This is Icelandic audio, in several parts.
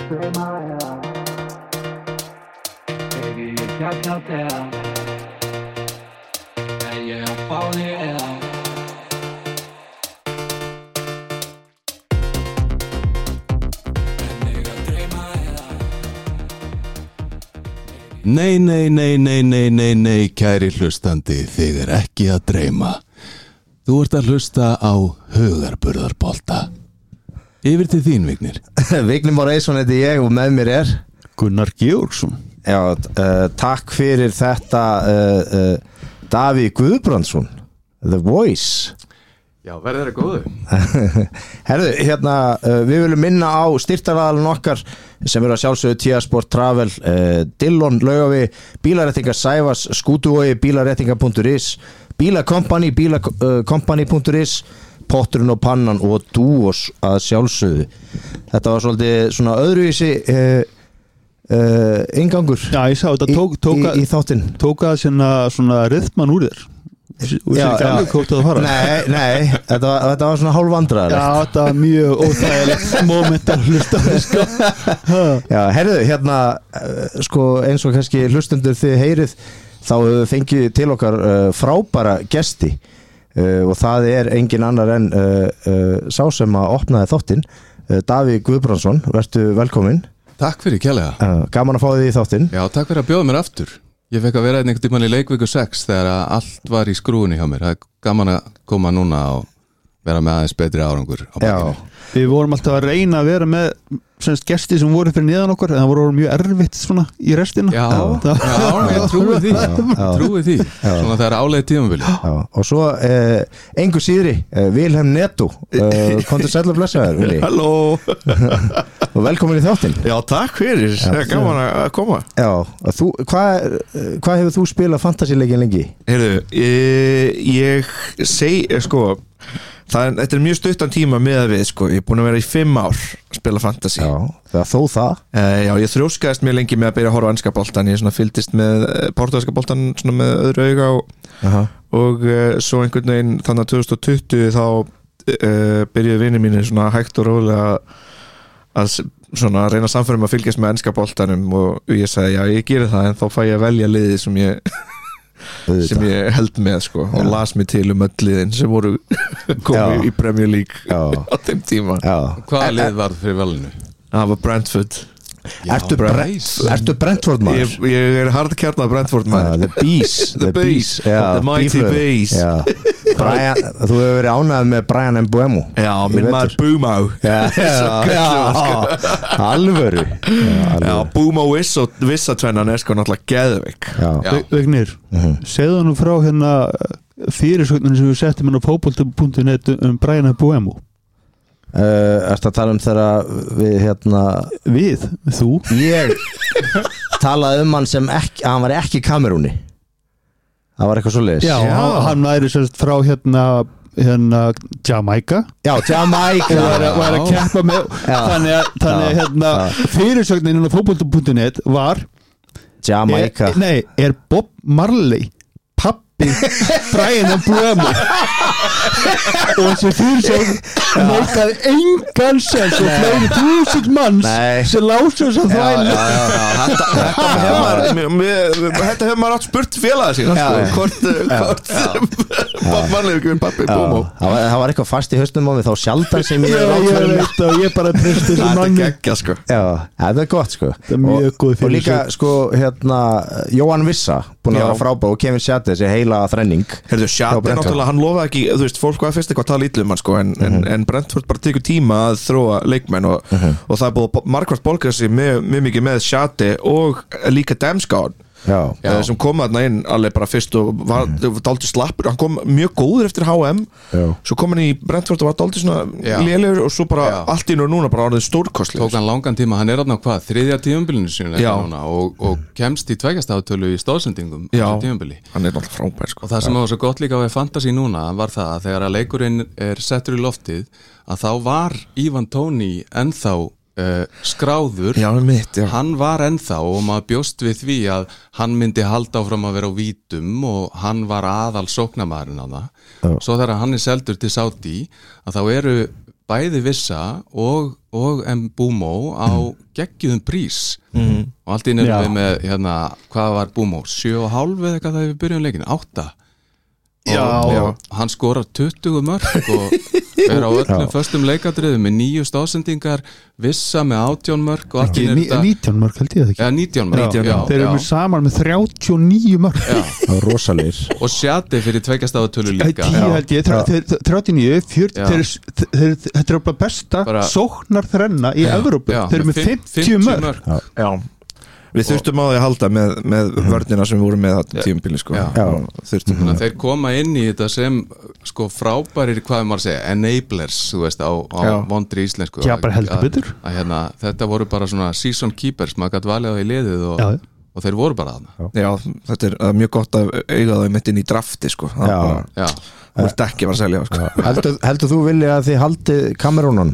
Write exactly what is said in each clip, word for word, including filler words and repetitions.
Nei, nei, nei, nei, nei, nei, nei, kæri hlustandi, þig er ekki að dreyma. Þú ert að hlusta á Hugarburðarbolta. Yfir til þín, Vignir. Vignir Már Eysson heiti ég og með mér er Gunnar Georgsson. Já, uh, takk fyrir þetta uh, uh, Davíð Guðbrandsson, The Voice. Já, verður það góðu. Herðu, hérna, uh, við viljum minna á styrktaraðalinn okkar sem eru að sjálfsögðu T A Sport Travel, uh, Dillon, Laugavi, Bílaréttingar Sævas, Skútuvogi, bílaréttingar punktur is, Bílakompani, bílakompani punktur is, Potturinn og pannan og Dúos að sjálfsögðu. Þetta var svolítið svona öðruvísi uh, uh, ingangur. Já, ég sá þetta tók, tók, í, í, í þáttinn. Tók að svona, svona rytman úr þér. Og já, já. Nei, nei, þetta var, þetta var svona hálf vandræðilegt. Já, þetta var mjög óþægilegt moment að hlusta sko. Já, heyrðu, hérna sko, eins og kannski hlustundur þið heyrið, þá fengið til okkar uh, frábæra gesti uh, og það er engin annar en uh, uh, sá sem að opnaði þáttinn, uh, Davíð Guðbrandsson. Vertu velkominn. Takk fyrir kærlega. uh, Gaman að fá þig í þáttinn. Já, takk fyrir að bjóða mér aftur. Ég fekk að vera einhvern tímann í leikviku sex þegar allt var í skrúinni hjá mér. Það er gaman að koma núna og vera með aðeins betri árangur á bakinu. Við vorum alltaf að reyna að vera með semst gesti sem voru fyrir neðan okkur en það voru mjög erfitt svona í restina. Já, já, já ég trúi því já. Trúi því, já. Svona það er áleið tímabili. Já, og svo eh, engu síðri, eh, Vilhelm Netto, eh, komdu sæll og blessaður, Vili. Halló. Og velkomin í þáttinn. Já, takk fyrir, það er gaman að koma. Já, þú, hvað hva hefur þú spilað fantasíleikin lengi? Heyrðu, ég, ég seg, sko, það er, þetta er mjög stuttan tíma með að við, sko, ég er búin að vera í fimm ár að spila fantasy. Já, það þó það. Uh, já, ég þrjóskaðist mjög lengi með að byrja að horfa á enska boltan, ég svona fylgdist með portugalska boltan svona með öðru auga og, uh-huh. og uh, svo einhvern veginn þannig að twenty twenty þá uh, byrjuði vinir mínir svona hægt og rólega að svona reyna samfærum að fylgjast með enska boltanum og ég sagði já, ég gerir það en þá fæ ég að velja liðið sem ég sem ég held með sko já. Og las mig til um öll liðin sem voru komið í Premier League já. Á þeim tíma já. Hvaða lið var fyrir valinu? Það var Brentford. Já, ertu, Brent, ertu Brentford maður? Ég, ég er hardkjarnað Brentford maður. uh, The Bees The, the Bees, yeah, the Mighty Bees yeah. Brian, þú hefur verið ánægð með Brian Mbeumo. Já, minn maður Bumo. Já, alvöru. Já, Bumo Vissatvennan er sko náttúrulega geðveik. Vignir, uh-huh. segðu nú frá hérna fyrirsögnin sem við settum inn á fótbolta punktur net um Brian Mbeumo. Uh, ertu að tala um þegar við hérna við, þú ég talaði um hann sem ekki, hann var ekki í Kamerúni, það var eitthvað svoleiðis. Já, já. Hann væri sérst frá hérna hérna Jamaica. Já, Jamaica var, var að keppa með já. Þannig að þannig að hérna fyrirsögnin inn á fótbolta punktur net var Jamaica. Er, nei, er Bob Marley pappi Brian Mbeumo og þessi fyrirsögn meikaði engan sens og fleiri þúsund manns sem lásu þess að þvæla. Þetta hefur maður átt spurt félaga sína sko, hvort Bob Marley ekki verið pappi Mbeumo. Það var eitthvað fast í hausnum á mig þá sjaldan sem ég er ég veit og ég bara treysti þessu manni. Það er geggja sko. Já, það er gott sko. Það er mjög góð fyrirsögn. Og líka sko hérna Jóhann Vissa búin að vera frábær og Kevin Shadé þessi heila þrenning. Herðu, Shadé náttúrulega, hann lofaði ekki, þú veist, fólk var fyrst eitthvað að tala ítlu um hann sko, en, uh-huh. en, en Brentford bara tekur tíma að þróa leikmenn og, uh-huh. og það er búið margvart bólkað sig mjög, mjög mikið með Shadé og líka Damsgaard sem kom þarna inn alveg bara fyrst og var mm. dálítið slappur, hann kom mjög góður eftir H M já. Svo kom hann í Brentford og var dálítið svona lélegur og svo bara já. Allt í nú núna bara orðið stórkostlegur. Tók hann langan tíma, hann er þarna hvað, þriðja tímabilinu sínu núna og, og kemst í tveggjastaðtölu í stóðsendingum já, hann er náttúrulega frábær sko. Og það sem var svo gott líka á fantasy núna var það að þegar að leikurinn er settur í loftið að þá var Ivan Toney ennþá Uh, skráður já, mitt, já. Hann var ennþá og maður bjóst við því að hann myndi halda áfram að vera á vítum og hann var aðal sóknarmaðurinn á það já. Svo þegar hann er seldur til Saudi að þá eru bæði Vissa og, og Mbúmo á geggjuðum prís mm. og allt í einu erum við með hérna, hvað var Mbúmo, sjö og hálf eða eitthvað þegar við byrjum leikin, átta Já, og, já. og hann skorar tuttugu mörk og er á öllum föstum leikadriðum með níu stásendingar Vissa með átján mörk og allt í einu þetta nítján mörk held ég það ekki ja, nítján mörk, já, já, þeir eru saman með þrjátíu og níu mörk Það var rosalegir og Sjati fyrir tveggjastafatölu líka tíu held ég, þrjátíu og níu fjörutíu, þetta er bara besta bara, sóknar þrenna í Evrópu þeir eru með fimmtíu mörk Já Við þurftum á því að halda með, með vörnina sem við vorum með þetta tímabili sko. Já. Já. Þannig að þeir koma inn í þetta sem sko frábærir, hvað maður segja, enablers, þú veist, á, á vondri íslensku. Já, bara heldur betur. Að, að, hérna, þetta voru bara svona season keepers, maður gæti valið á í liðið og, og þeir voru bara þarna. Já, þetta er, er mjög gott að eiga það mitt inn í drafti sko. Já. Já. Það er ekki að selja sko. heldur, heldur þú vilja að þið haldið Kamerúnun?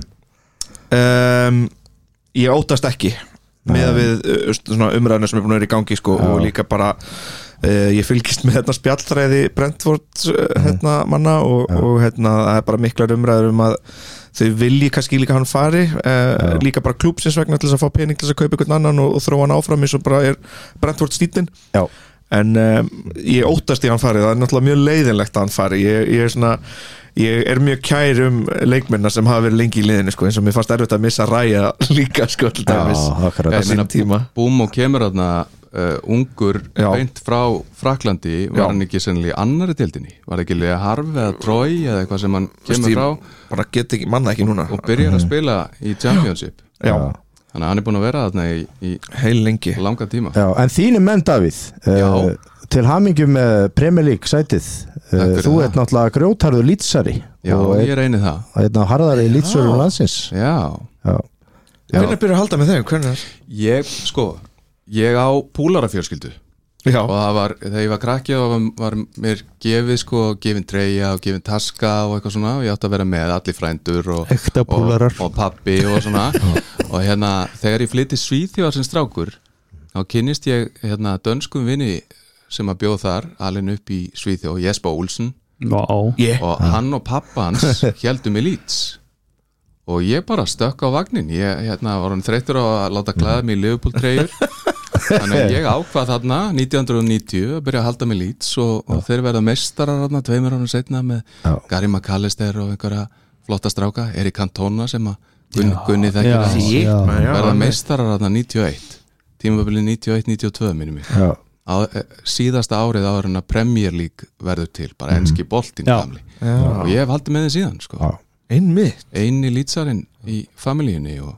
Um, ég óttast ekki. Með að við umræðinu sem er búin að vera í gangi sko, og líka bara uh, ég fylgist með hérna spjallþræði Brentford uh, hérna manna og, og hérna það er bara miklar umræður um að þau vilji kannski líka hann fari uh, líka bara klúbsins vegna til þess að fá pening til þess að kaupa einhvern annan og, og þróa hann áfram eins og bara er Brentford stílinn en um, ég óttast í hann fari, það er náttúrulega mjög leiðinlegt að hann fari ég, ég er svona ég er mjög kær um leikmennar sem hafa verið lengi í liðinu sko, eins og mér fannst erfitt að missa Ræja líka sko til dæmis á sín tíma Búm og kemur þarna uh, ungur Já. beint frá Fraklandi var Já. hann ekki sennilega í annari deildinni var það ekki Lea Harf eða Troy eða eitthvað sem hann kemur frá bara get ekki, manna ekki núna og byrjar að spila í Championship Já. þannig að hann er búin að vera þarna í, í heil lengi langa tíma Já, en þínu menn Davíð uh, til hamingju með Premier League sætið uh, þú ert náttúrulega grjótarður lýtsari Já, ég er einið það og einn af harðari lýtsörum landsins Já, Já. Hvernig byrjar að halda með þeim? Hvernig? Ég, sko, ég á púlarafjölskyldu Já. og það var, þegar ég var krakki og var, var mér gefið sko, gefin treyja og gefin taska og eitthvað svona og ég átti að vera með allir frændur og, og, og pappi og svona og hérna, þegar ég flytti Svíþjóðar sem strákur þá kynnist ég hérna dönskum vini sem að bjóð þar alveg upp í Svíþjóð, Jesper Olsen wow. yeah. og hann og pappa hans héldu mig Leeds og ég bara stökk á vagnin ég hérna, var hann þreyttur á að láta klæða mig í Liverpool-treyjur þannig að ég ákvað þarna nítján hundruð níutíu að byrja að halda mig Leeds og, og þeir verða meistarar þarna tveimur árum seinna með Já. Gary McAllister og einhverja flotta stráka Erik Cantona sem að Gunni, Gunni þekkir verða meistarar þarna níutíu og eitt tímabili níutíu og eitt níutíu og tvö minnum mig Á, síðasta árið áður en að Premier League verður til, bara enski boltinn gamli og ég hef haldið með þið síðan sko. einmitt eini lýtsarinn í familíunni og,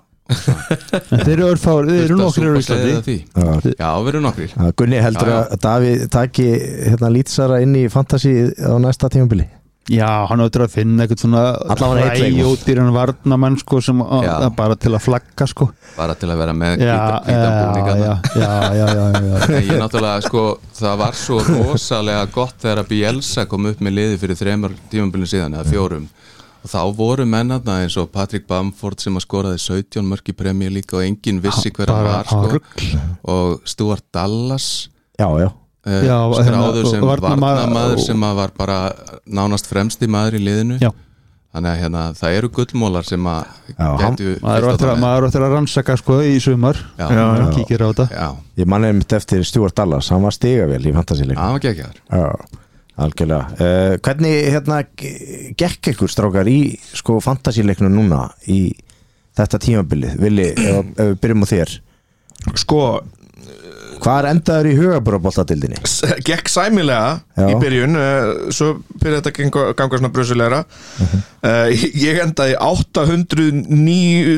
og þeir eru örfári, þeir eru nokkrir í Íslandi já, við erum nokkrir Gunni heldur já, já. að Davíð taki hérna, lýtsara inn í fantasy á næsta tímabili Já, hann áttur að finna eitthvað svona ræjótýran varnamann sko, sem að, bara til að flagga sko. bara til að vera með hvítan búning já, já, já, já, já. ég náttúrulega sko, það var svo rosalega gott þegar að Bielsa kom upp með liði fyrir þremur tímabilin síðan eða fjórum og þá voru mennarna eins og Patrick Bamford sem að skoraði sautján mörk í Premier League og enginn vissi hver hann var sko. og Stuart Dallas já, já Uh, Já, skráður sem varnamaður sem var bara nánast fremsti maður í liðinu Já. þannig að hérna, það eru gullmólar sem að getu maður áttur að rannsaka sko í sumar kíkir á þetta ég manni einmitt eftir Stuart Dallas, hann var stigavél í fantasíleik hann var geggjaður algjörlega uh, hvernig hérna gekk ykkur strákar í sko fantasíleiknu núna í þetta tímabilið Vili, ef, ef við byrjum á þér sko Hvað er endaður í hugaburðarboltadildinni? Gekk sæmilega Já. Í byrjun uh, svo byrjaði þetta að ganga, ganga svona brösulegra uh-huh. uh, ég endaði átta hundruð níu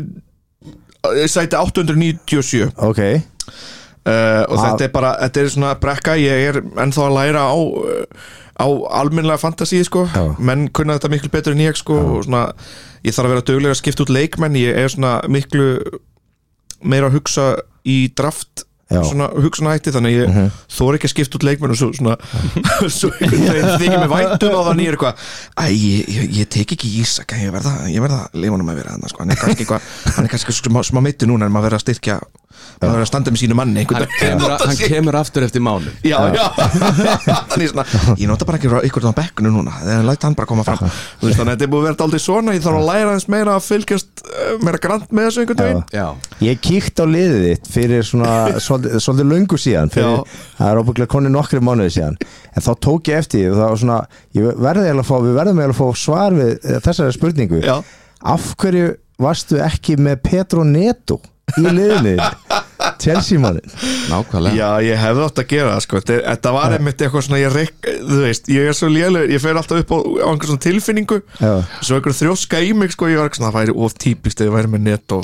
sæti átta hundruð níutíu og sjö Ok uh, og ah. þetta er bara, þetta er svona brekka ég er ennþá að læra á á almennlega fantasy sko Já. menn kunna þetta miklu betur en ég sko Já. og svona, ég þarf að vera duglega að skipta út leikmenn ég er svona miklu meira að hugsa í draft Já. Svona hugsunahætti þannig að ég uh-huh. þór ekki að skipta út leikmenn og svo svona svo einhvern veginn þykir mig væntum á þannig er eitthvað æ, ég, ég, ég tek ekki Ísak ég verða, ég verða leifunum að vera hann sko. hann er kannski eitthvað hann er kannski smá, smá meiti núna en maður verða að styrkja hann er að standa með sínu manni Hann kemur, hann kemur aftur eftir mánu Já, já Þannig svona, ég nota bara ekki ykkur á bekkunu núna þegar læt hann bara koma fram Þú veist, þannig að þetta er búið að vera aldrei svona ég þarf að læra aðeins meira að fylgjast meira grannt með þessu einhvern veginn Já. Ég kíkt á liðið þitt fyrir svona svolítið, svolítið löngu síðan fyrir, það er óbygglega konni nokkri mánuði síðan en þá tók ég eftir og það var svona ég verði eiginlega að fá, við verðum eiginlega að fá svar við þessari spurningu Já. Af hverju varstu ekki með Pedro Neto í liðinu Chelsea mannin Nákvæmlega Já, ég hefði átt að gera það sko Þetta var einmitt eitthvað svona ég reik, Þú veist, ég er svo lélegur Ég fer alltaf upp á, á einhver svona tilfinningu Já. Svo einhver þrjóska í mig sko Ég var ekki svona, það væri of típist ef ég væri með Neto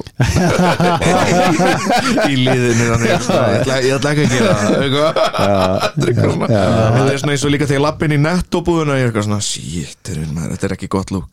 Í liðinu Þannig, ég ætla, ég ætla ekki að gera það eitthvað. Þetta er eitthvað svona Þetta er svona eins og líka þegar ég lapp inn í Netto búðuna Ég er eitthvað svona, shit, þetta er ekki gott lúk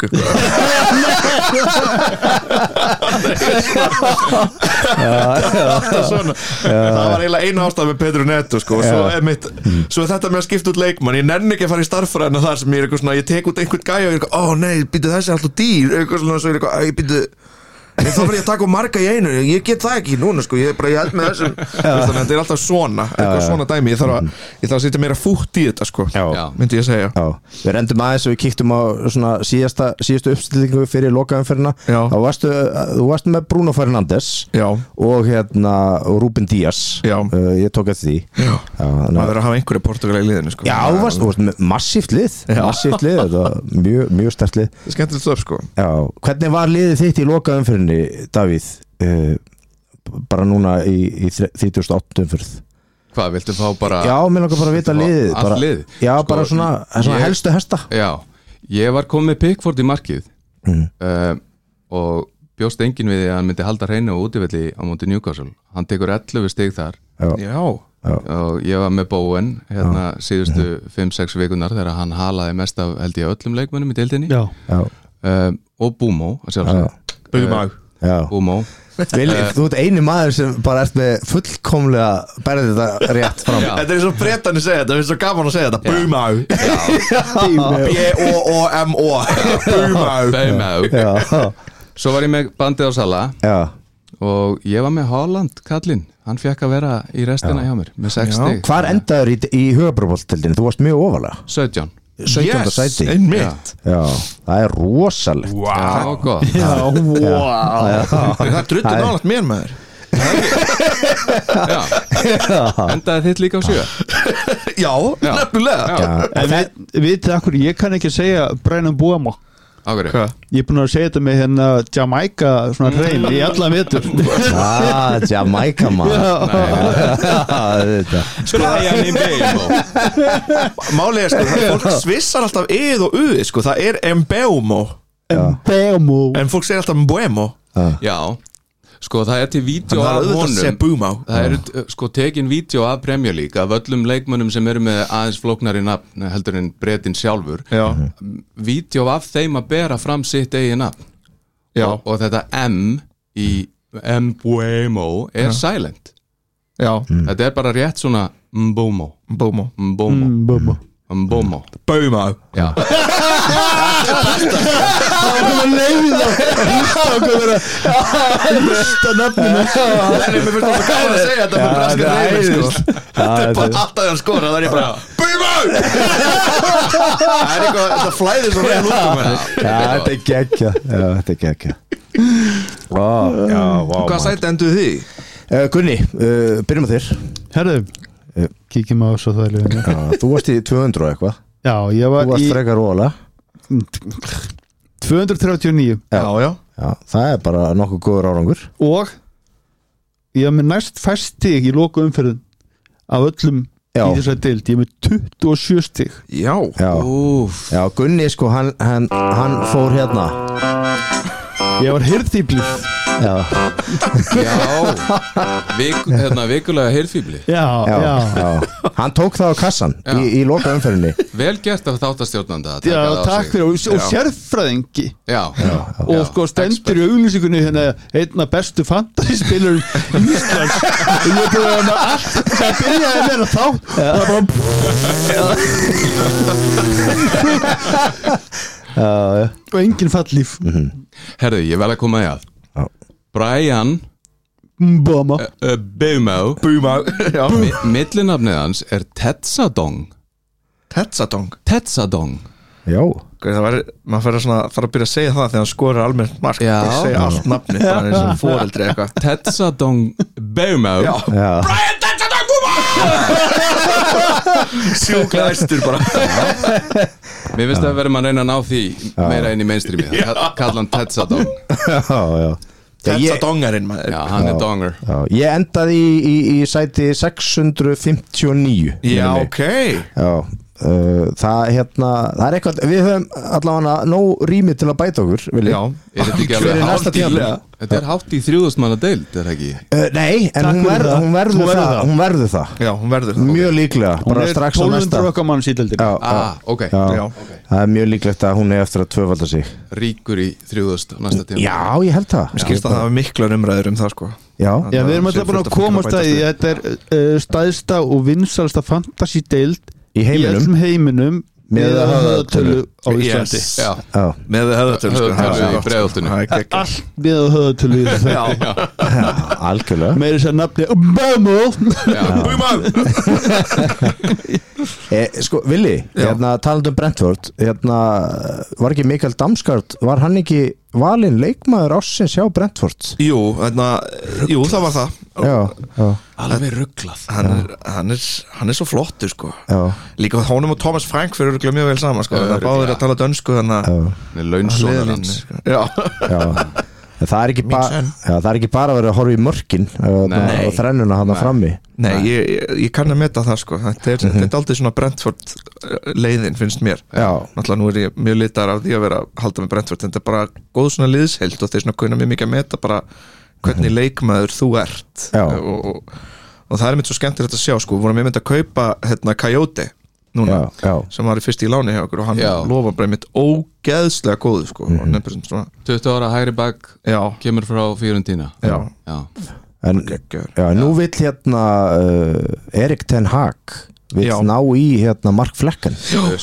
Svona. Það var eiginlega eina ástæð með Pedro Neto sko. Svo, er mitt, svo er þetta með að skipta út leikmann Ég nenni ekki að fara í starffræðina þar sem ég er eitthvað svona Ég tek út einhvern gæja og ég er eitthvað Ó nei, býtu þessi er alltaf dýr Eitthvað svona, svo er eitthvað, ég býtu Ég þá verð ég að taka marga í einu Ég get það ekki núna sko, ég er bara, ég held með þessum Þannig að þetta er alltaf svona, eitthvað svona dæmi Ég þarf að, ég þarf að setja meira fútt í þetta sko Já. Myndi ég segja Já. Við rendum aðeins og við kíktum á svona síðasta, síðastu uppstillingu fyrir lokaumferðina Já. Þá varstu, þú varstu með Bruno Fernandes Já, og hérna og Ruben Díaz Já. uh, Ég tók eftir því já, Já, þannig maður að- verður að hafa einhverju Portugal í liðinu sko Já, þú varst, þú varst með massíft lið Já. Massíft lið, þetta var mjög, mjög sterkt lið Það er skemmtilegt stöf sko Já, hvernig var liðið þitt í lokaumferðinni, Davíð? Uh, bara núna í, í þrítugasta og áttunda umferð Hvað, viltu fá bara Já, mér langar bara að vita Viltu fá liðið allt bara, liðið? Já, Sko, bara svona, svona ég- helstu hesta Já, ég var komið með Pickford í markið mm. uh, og bjóst enginn við því að hann myndi halda hreinu og útivelli á móti Newcastle Hann tekur ellefu stig þar Já, Já, og ég var með Bowen hérna síðustu fimm sex vikunar þegar hann halaði mest af held ég öllum leikmönnum í deildinni Já, já, uh, og Búmo að sjálfsögðu. Bugumag já. Búmo Vil, Þú ert eini maður sem bara ert með fullkomlega bærið þetta rétt fram Já. Þetta er svo bretani segja þetta, það er svo gaman að segja þetta Bugumag B O O M O Bugumag Búmo Já, Svo var ég með bandið á Sala já, og ég var með Haaland kallinn hann fekk að vera í restina hjá mér með sex Já. stig Hvar endaður í, í hugabrúboltildinu? Þú varst mjög ofalega sautján sautjánda Yes, sæti einmitt Já, það er rosalegt Já, gott já, wow Það er druttu nálægt mér maður Já. Endaði þitt líka á sjö Já, nefnilega Já, En við, vitið akkur, ég kann ekki segja Brian Mbeumo Ákveður Hvað? Ég er búin að segja þetta með hérna Jamaica svona hrein í allan vetur ah, Jamaica maður Brian Mbeumo Málið er sko, það er fólk svissar alltaf yð og uð sko, það er Mbeumo Mbeumo En fólk segir alltaf Mbeumo Já, sko það er til vídeo Þannig að af auðvitað að segja honum Búmá Það eru uh, sko tekin vídeo af Premier League af öllum leikmönnum sem eru með aðeins flóknari nafn heldur en bretinn sjálfur Já, vídeo af þeim að bera fram sitt eigin nafn já, og, og þetta M í Mbeumo er silent já Þetta er bara rétt svona Mbeumo Mbeumo Mbeumo Mbeumo Mbeumo Búmá Já, Hlusta nafninu Nei, mér finnst það gaman að segja þetta með braska reymi sko. Þetta er bara alltaf þegar hann skora það er ég bara Búmá Það er eitthvað, þetta flæðir svo vel út um henni Já, þetta er geggja Já, þetta er geggja Vá, já, vá Hvað sæti endur því? uh, Gunni, uh, byrjum á þér Herðu, kíkjum á svo það er Já, þú varst í tvö hundruð og eitthvað Já, ég Þú var varst í frekar róla tvö hundruð þrjátíu og níu Já, já Já, það er bara nokkuð góður árangur og ég var með næst fæst stig í loku umferðin af öllum Já. í þessari deild, ég er með tuttugu og sjö stig Já, Já, úf já Gunni sko, hann, hann, hann fór hérna ég var hirðfíblið Já, Já, Vik, hérna, vikulega heyrfíbli já, já, já, já Hann tók það á kassan Já. í, í loka umferðinni Vel gert af þáttastjórnanda að taka já, það á takk sig. fyrir og, og sérfræðingi Já, já, og sko stendur í auglýsingunni hérna einna bestu fantasyspilurum Íslands og ég búið að með allt það byrjaði að vera þá það var bara Já, já og engin fallíf Herðu, ég vel að koma því að Já. Brian Mbama Bumo Buma Já Mi Millinafnið hans er Tetsadong Tetsadong Tetsadong Já Það var, maður fyrir svona, þarf að byrja að segja það þegar hann skorar almennt mark Já. og segja allt nafni, bara eins og foreldri eitthvað Tetsadong Bumo Já, Já Brian Tetsadong Buma Sjúkla æstur bara Mér finnst að verður maður reyna að ná því meira inn í mainstreami Kalla hann Tetsadong Já, já Tetsadongarinn maður Já, hann er donger Já, ég endaði í, í, í sæti sex hundruð fimmtíu og níu Já, minnir mig. ok Já, uh, það hérna það er eitthvað, við höfum allavega nóg rými til að bæta okkur, Vili. Já, Er þetta ekki Fyrir alveg næsta hátt í tímabil? Þetta er hátt í þrjúðust manna deild, er það ekki? Uh, nei, en Takk hún, fyrir ver, það. hún verður Hún verður það, það. hún verður það Já, hún verður það. mjög líklega, Hún bara er strax á tólf næsta hundruð okkar mann síðdeldin já, Ah, ok já, Já. það er mjög líklegt að hún er eftir að tvöfalda sig Ríkur í þrjúðust næsta tíma já, ég held það Mér skilst að það var miklar umræður um það sko já, Já, við erum alltaf búin að komast að því að þetta er uh, stæðsta og vinsalsta fantasy deild í í heiminum öllum heiminum Með með að höfðatölu á Yes. Íslandi Já, já, Með höfðatölu sko, Höfðatölu það er í gott, Breiðholtinu. sko. Það er geggjað. allt með að höfðatölu í þessu Já, já, algjörlega meiri sér nafni Bamo já. Buma e, sko, Vili, Já. hérna talandi um Brentford hérna, var ekki Mikael Damsgaard var hann ekki valinn leikmaður ársins hjá Brentford Jú, þarna, jú, það var það já, já, Alveg rugglað hann er, hann, er, hann er svo flottur sko já, Líka honum og Thomas Frank fyrir örugglega mjög vel saman sko. Það er báðir að tala dönsku þannig að já, Hann er launsónar hans sko. Já, já. En það er ekki Mín bara son. já, það er ekki bara að vera að horfa í mörkin og, Nei. og þrennuna hann að frammi nei, ég, ég, ég kann að meta það sko Þetta er, þetta er aldrei svona Brentford uh, leiðin finnst mér já, Náttúrulega nú er ég mjög litar af því að vera að halda með Brentford Þetta er bara góð svona liðsheild og þeir svona kunna mjög mikið að meta bara hvernig leikmaður þú ert Já. og, og, og það er mitt svo skemmtilegt að sjá sko, við vorum einmitt að kaupa hérna Coyote núna, já, já, sem var í fyrst í láni hjá okkur og hann Já. lofa bara mitt ógeðslega góðu sko, mm -hmm. svona, tuttugu ára hægri bak já, kemur frá Fiorentina já, Já, en geggjör já, nú vill hérna uh, Erik Ten Hag vill Já. ná í hérna Mark Flekken uh,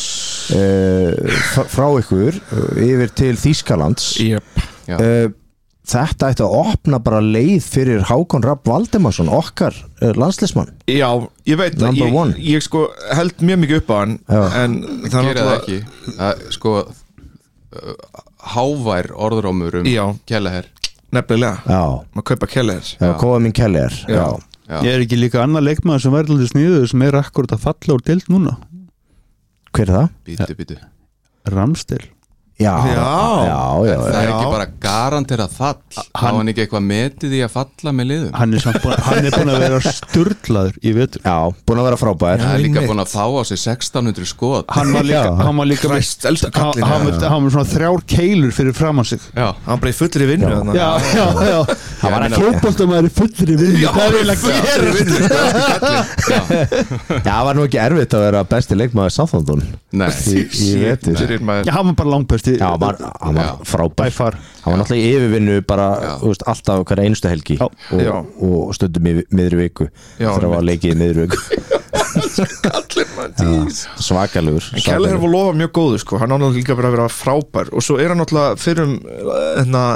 frá, frá ykkur uh, yfir til Þýskalands yep. já. uh, þetta ætti að opna bara leið fyrir Hákon Rapp Valdemarsson okkar uh, landsliðsmann Já, ég veit það, Number one. ég, ég sko held mjög mikið upp á hann Já. en það Gera það ekki að, Sko uh, hávær orðrómur um Já. Kelleher nefnilega, já, maður kaupa Keller já. kóða minn Keller já, Já. Já. Ég er ekki líka annar leikmaður sem verður aldrei sniður sem er akkurat að falla úr deild núna hver er það? Bítu, bítu Ramstil já, Já. já, já, Það já. er Já. ekki bara garantera fall Há hann ekki eitthvað metið í að falla með liðum Hann er, samt búinn- hann er búin að vera sturlaður í vetur já, búin að vera frábær Það er líka einmitt. búin að fá á sig sextán hundruð skot Hann var líka, Já. hann var líka með, Christ, elsku hann, kallinn, hann, já. var- hann var svona þrjár keilur fyrir framan sig Já, hann bara í fullri vinnu Já. þarna. Já, já, já hann var ekki Fótboltamæður í fullri vinnu Já, Það er eiginlega að fullri gera vinnu, sko, elsku kallinn. já, það var nú ekki erfitt að vera besti leikmaður Southampton nei í, í vetur Fyrir maður- Já, hann var bara langbesti já, hann var, hann var Já. frábær By far. hann var náttúrulega í yfirvinnu bara Já. þú veist, alltaf hverja einustu helgi Já. Já. og, og stundum í miðri viku Já, þegar það var leikið í miðri viku Kallinn, maður, dís. svakalugur En Keller hefur lofað mjög góðu sko, hann ánáttúrulega líka bara að vera frábær og svo er hann náttúrulega fyrir um hérna,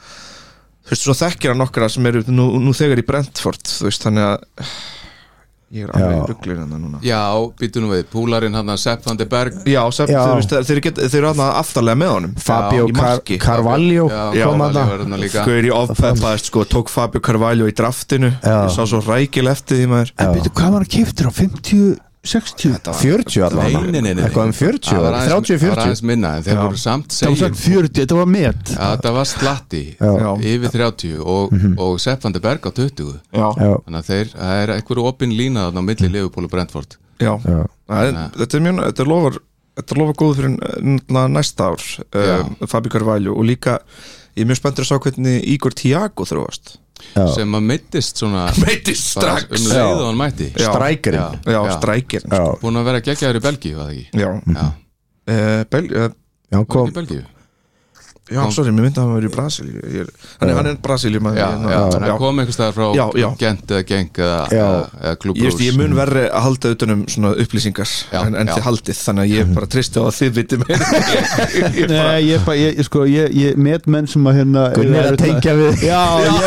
þú veist, svo þekkir hann nokkra sem eru nú, nú þegar í Brentford þú veist, þannig að ég er alveg Já. í ruglinu hann núna Já, býtu nú við, púlarinn hann að Sepp van de Berg Já, sem, Já. Þeir, veist, þeir, get, þeir eru hann aftarlega með honum Fabio í Car marki. Carvalho Já, kom Carvalho að var þarna líka. Gauður í ofpeppaðist sko, tók Fabio Carvalho í draftinu Já. ég sá svo rækil eftir því maður En veitu hvað var hann keiftur á fimmtíu, sextíu fjörutíu Nei, allavega nei, nei, nei. eitthvað um fjörutíu, Það var aðeins- þrjátíu Það var fjörutíu aðeins minna, en þeir Já. voru samt Það var segjum sagt fjörutíu, þetta var met að það var slatti Já. Já. yfir þrjátíu og, og Sepp van de Berg á tuttugu Já, já, Þannig að þeir, það er einhverju opin lína þarna á milli Liverpool og Brentford já. já, Það er, þetta er mjög, þetta lofar þetta lofar góð fyrir n- næsta ár um, Fabio Carvalho og líka ég er mjög spenntur að sjá hvernig Igor Thiago þróast já. sem að meittist svona Meittist bara strax um leið og hann mætti Já. strækirinn Já, strækir já, Búin að vera geggjaður í Belgíu, var það ekki? Já, Já, uh, Bel, uh, já, hann kom kom í Belgíu Já, sorry, mér myndi að hann var í Brasilíu er, hann, er, hann er Brasilíu maður Já, já, já, hann kom einhvers staðar frá já, já. Gent eða Genk eða, eða Klúbrús Ég, ég mun verri að halda utanum svona upplýsingar já, en, en þið haldið, þannig að ég bara tristi á að þið viti meira Nei, ég bara, ég, sko, ég, ég met menn sem að hérna Gunni er að tengja við Já,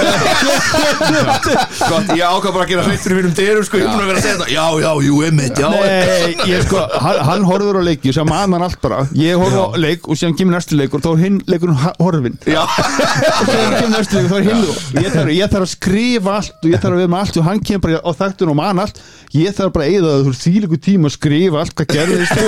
Gott, ég ákvað bara að gera hreitt fyrir mínum dyrum, sko, ég er búin að vera að segja þetta Já, já, jú, einmitt, já Nei, ég sko, hann, hann horfður á leiki sem man hann allt bara Ég horfður á leik og síðan kemur næstu leik og þá er hinn leikurinn horfinn Já og síðan kemur næstu leik og þá er hinn ég þarf, ég þarf að skrifa allt og ég þarf að vera með allt og hann kemur bara á þættun og man allt ég þarf bara að eyða það þú þvílíku tíma að skrifa allt hvað gerðist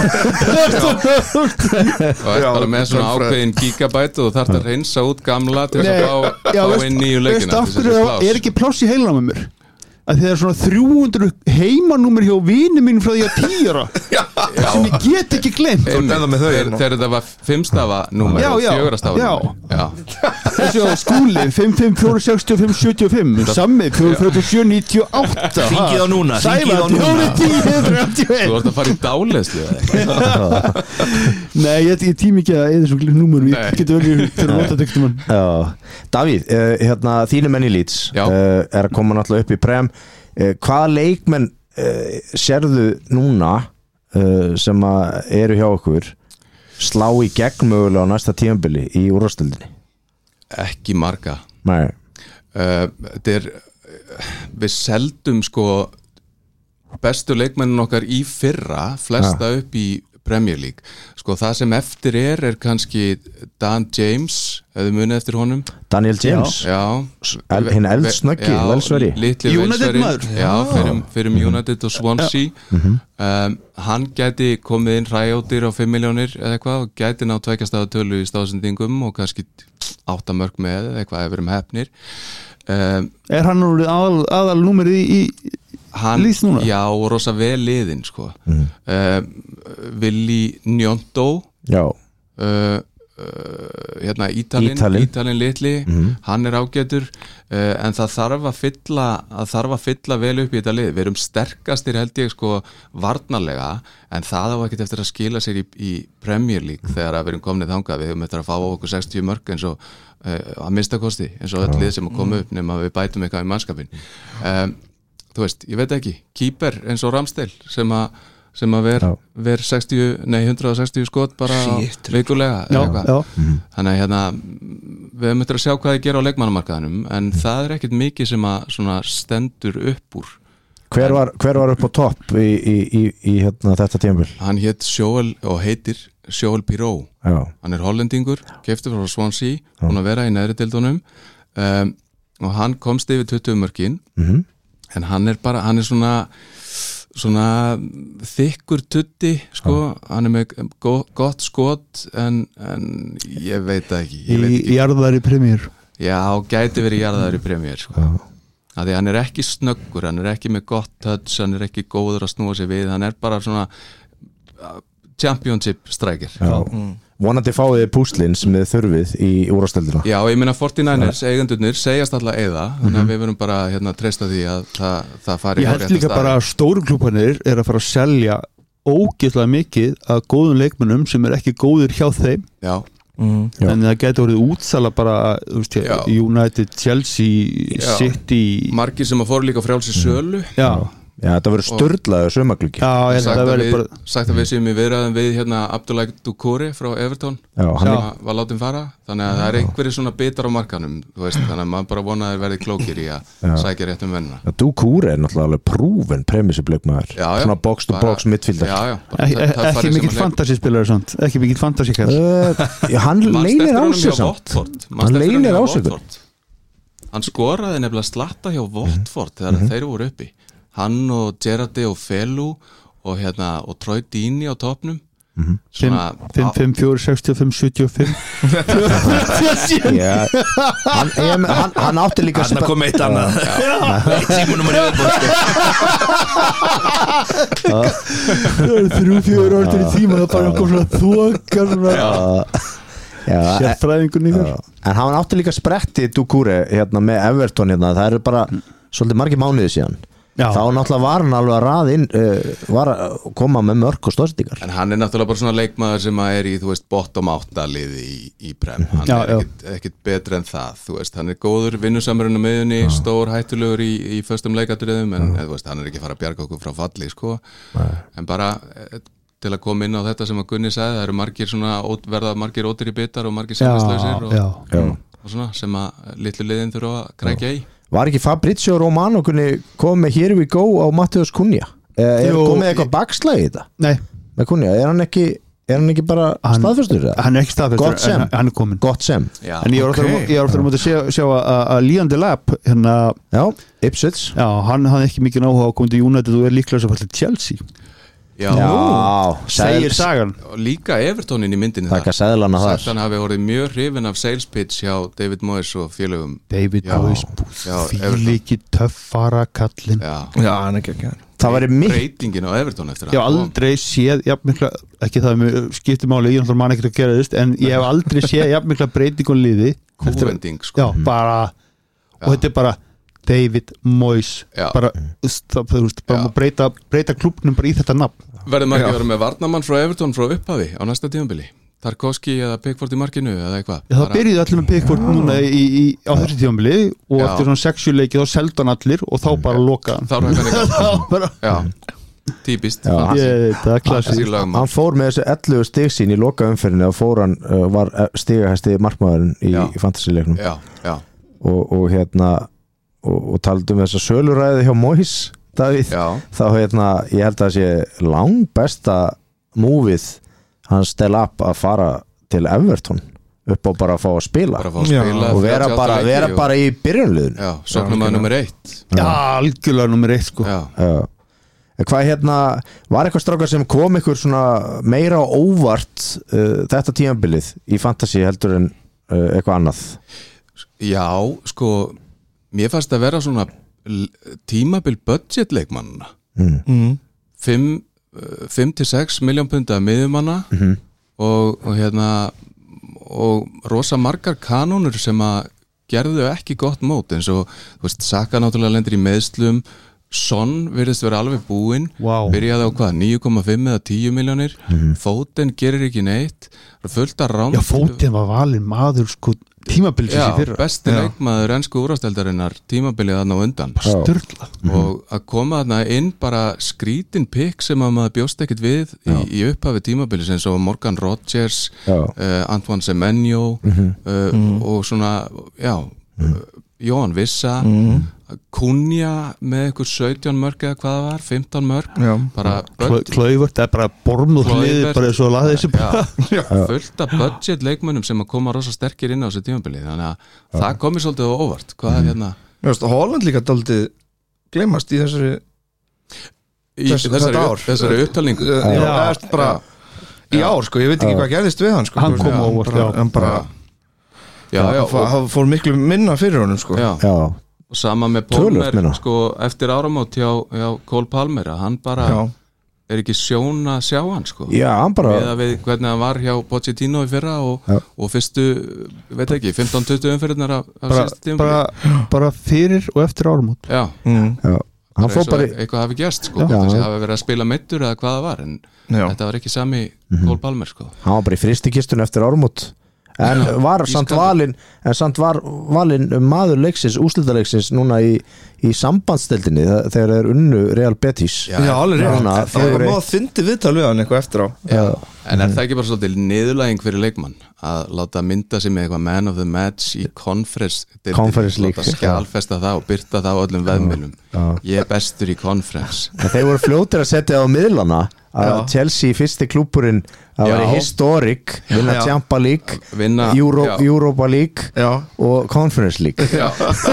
og það er bara með svona ákveðin gigabæt og þarf að reynsa út gamla til þess að fá inn nýju leikina er ekki pláss í heilanum með mér að það er svona þrjú hundruð heimanúmer hjá vini mín frá því að tíra sem ég get ekki glemt þegar þetta var fimmstafa númer og fjögurastafa númer þessi á skúli fimm fimm fjögur sex fimm sjö fimm sammi fjögur fjögur sjö níu átta hringið á núna hringið á núna þú vart að fara í dálæslu nei ég tími ekki að eða svona númer ég geti verið fyrir að nota tektum Davíð, hérna þínu menn í Leeds er að koma náttúrulega upp í prem hvaða leikmenn sérðu núna sem að eru hjá okkur slá í gegn mögulega á næsta tímabili í úrvalsdeildinni ekki marga nei þetta er við seldum sko bestu leikmennin okkar í fyrra flesta ja. upp í Premier League sko það sem eftir er er kannski Dan James eða munið eftir honum Daniel James já, El, hinn eldsnöggi Velsveri United maður já, fyrir, fyrir United og Swansea mm-hmm. um, hann gæti komið inn ræjóttir á fimm miljónir eða eitthvað og gæti ná tveggjastafatölu í stáðsendingum og kannski átta mörg með eða eitthvað ef við erum hefnir um, er hann aðal, aðal númer í, í hann, já, og rosa vel liðin sko mm. uh, Willi Njontó já uh, uh, hérna Ítalin Ítalin, Ítalin litli, mm. hann er ágætur uh, en það þarf að fylla að þarf að fylla vel upp í þetta lið við erum sterkastir held ég sko varnarlega en það á ekkert eftir að skila sér í, í Premier League þegar við erum komnið þangað við höfum eftir að fá okkur sextíu mörg eins og uh, að minnstakosti eins og öll lið sem að koma upp nema við bætum eitthvað í mannskapin um, þú veist, ég veit ekki, keeper eins og Ramsdale sem að sem að ver, ver sextíu, nei hundrað og sextíu skot bara Shit. Vikulega já, já. þannig að hérna við höfum eftir að sjá hvað þið gera á leikmannamarkaðanum en mm. það er ekkert mikið sem að svona stendur upp úr hver var, hver var upp á topp í, í, í, í hérna, þetta tímabil? Hann hétt Joel og heitir Joel Pirou hann er hollendingur, keyptur frá Swansea hún að vera í neðri deildunum um, og hann komst yfir tuttugu mörkin mm-hmm. en hann er bara, hann er svona svona þykkur tutti sko, ah. hann er með go, gott skot en, en ég veit ekki ég veit í jarðar í Premier já, gæti verið jarðar í Premier sko. ah. að því hann er ekki snöggur hann er ekki með gott touch, hann er ekki góður að snúa sig við, hann er bara svona championship striker mm. vonandi fáið púslinn sem þið þurfið í úrvalsdeildina já, ég meina forty-niners eigendurnir segjast alltaf eða þannig að við verum bara hérna treysta því að það, það fari ég held líka bara að stóru klúbbanir er að fara að selja ógeðslega mikið að góðum leikmennum sem er ekki góðir hjá þeim já mm. en það getur verið útsala bara veist, United, Chelsea, já. City margir sem að fóru líka frjálsi sölu já Já, þetta verður störðlaður sumagluggi. Já, ég sagt, bara... sagt að við séum í viðræðum við hérna Abdoulaye Doucouré frá Everton já, hann sem var látið fara þannig að það er einhverju svona bitar á markanum veist, þannig að maður bara vonaði verði klókir í að já. Sækja rétt um vennina. Já, Doucouré er náttúrulega alveg prúven premissubleikmaður svona box to box midfielder. Já, já. Bara, e ekki mikill fantasyspilari sant? Ekki mikill fantasykall. Uh, hann leynir á sig samt. Hann leynir á sig. Hann skoraði nefnilega slatta hjá Watford þegar mm-hmm. þeir voru uppi. Hann og Gerrardi og Felu og hérna og Troy Deeney á topnum mm-hmm. fimm fimm fjögur sex fimm sjö fimm Já hann, hann, hann átti líka hann kom eitt annað eitt símunum og þrjú fjögur orður í tíma það bara kom svona þokar svona sérfræðingun yfir en hann átti líka spretti Doucouré hérna með Everton hérna það er bara svolítið margir mánuði síðan Já. þá náttúrulega var hann alveg að raða inn uh, var að koma með mörk og stóðstíkar En hann er náttúrulega bara svona leikmaður sem að er í, þú veist, bottom átta liði í, í prem Hann Já, er já. ekkit, ekkit betri en það, þú veist, hann er góður vinnusamurinn á miðjunni, stór hættulegur í, í föstum leikatriðum, en eða, þú veist, hann er ekki fara að bjarga okkur frá falli, sko En bara eh, til að koma inn á þetta sem að Gunni sagði, það eru margir svona, ót, verða margir ótir í bitar og margir samvislausir og, já. og svona sem að litlu liðin þurfa að krækja í Var ekki Fabrizio Romano kunni komið með Here We Go á Matteus Cunha er Jú. komið eitthvað bakslag í þetta Nei, með Cunha, er hann ekki er hann ekki bara Hann- staðfestur eða? hann er ekki staðfestur Gott sem. en hann er komin Gott sem, Já, En ég var ok. oftar ég var oftar að móti sjá, sjá að, að Leon Delap hérna, já, Ipswich já, hann hafði ekki mikið áhuga á að koma til United og er líklega svo fallið Chelsea Já, já, segir sagan og líka Evertonin í myndinni Taka seðlana þar Sagt hann hafi orðið mjög hrifin af sales pitch hjá David Moyes og félögum David Já. Moyes Já, fíliki töffara kallinn Já, Já, hann er ekki ekki Það væri mitt breytingin á Everton eftir Ég hef hann kom. aldrei séð jafn mikla, ekki það með skipti máli, ég náttúrulega man ekkert að gera þess en ég hef aldrei séð jafn mikla breyting og liði eftir- Kúvending sko. Já, bara og þetta er bara David Moyes Já. bara, það, þú veist, bara Já. má breyta, breyta klúbnum bara í þetta nafn Verðum ekki Já. að vera með varnamann frá Everton frá upphafi á næsta tímabili Tarkovski eða Pickford í markinu eða eitthvað Já, það byrjuði allir með Pickford núna í, í, á þessu tímabili og Já. eftir svona sextíu leiki þá seldi hann allir og þá bara lokaði Þá er hann ekki hann bara, Já, típist Já. ég veit, það er klassík Þessi lögmann Hann fór með þessu ellefu stig sín í loka umferðinu og fór hann, uh, var stigahæsti markmaðurinn í, Já. í fantasy-leiknum Já, já, og, og hérna og, og taldum þess að söluræði hjá Moyes Davíð, já þá hérna ég held að það sé lang besta múfið hans stel up að fara til Everton upp á bara að fá að spila Bara að fá að Já. spila og vera þrjátíu og átta bara, leiki vera og- bara í byrjunliðun Já, sóknum að nummer eitt Já, algjörlega nummer eitt sko Já, En hvað hérna, var eitthvað strákar sem kom ykkur svona meira á óvart uh, þetta tímabilið í fantasy heldur en uh, eitthvað annað já, sko Mér fannst að vera svona l- tímabil budget leikmannina mm. mm. fimm til sex miljón punda miðjumanna Mhm. og, og hérna og rosa margar kanónur sem að gerðu ekki gott mót eins og, þú veist, Saka náttúrulega lendir í meðslum Son virðist vera alveg búinn Vá. byrjaði á hvað, níu komma fimm eða tíu miljónir Foden gerir ekki neitt það er fullt að rám Já, Fótinn var valinn maður sko tímabilið Já, þessi fyrra besti Já. leikmaður ensku úrvasteldarinnar tímabilið þarna á undan Sturla og að koma þarna inn bara skrítin pikk sem að maður bjóst ekkit við í, í upphafi tímabilis eins og Morgan Rodgers Já. uh, Antoine Semenyo uh, og svona já, uh, Jóhann Vissa Cunha með ykkur sautján mörg eða hvað það var, fimmtán mörg Já. bara bud- Klauvert, það er bara bormuð hlið Kluivert. bara eins og laði þessi já, fullt af budget leikmönnum sem að koma rosa sterkir inn á þessu tímabili þannig að það komið svolítið á óvart hvað er hérna Mér finnst Holland líka daldið gleymast í þessari í Þess- þessari, þetta upp, ár. þessari upptalningu Já, það er bara í ár sko, ég veit ekki hvað gerðist við hann sko Hann kom Já, á óvart, bara- já. Hann bara, já, já, hann fór- og, hann fór miklu minna fyrir honum sko já, Já, og sama með Töluvert minna. Palmer sko, eftir áramót hjá, hjá Cole Palmer að hann bara Já. er ekki sjón að sjá hann sko já hann bara eða við hvernig hann var hjá Pochettino í fyrra og, Já. og fyrstu, veit ekki, fimmtán til tuttugu umferðnar af, af bara, síðasta tímabili bara, bara fyrir og eftir áramót já, mm. já, hann bara fór eins og bara í- eitthvað hafi gerst sko, Já. þessi hafi verið að spila meittur eða hvað það var en Já. þetta var ekki sami Mhm. Cole Palmer sko hann var bara í fristikistunum eftir ármót en var samt ískaldur. valinn en samt var valinn maður leiksins, úrslitaleiksins núna í, í sambandsdeildinni þa- þegar þeir unnu Real Betis Já. Já, alveg Núna, rétt Það fjögur er eitt. máð fyndi viðtal við hann eitthvað eftir á Já, en er það ekki bara svolítið niðurlæging fyrir leikmann að láta mynda sig með eitthvað man of the match í conference Conference League, láta skjalfesta það og byrta það á öllum veðmilum ég er bestur í conference en þeir voru fljótir að setja á miðlana að Já. Chelsea fyrsti klúbburinn að Já. vera historic vinna Já. Champa League vinna Euro, já, Europa League Já, og Conference League já,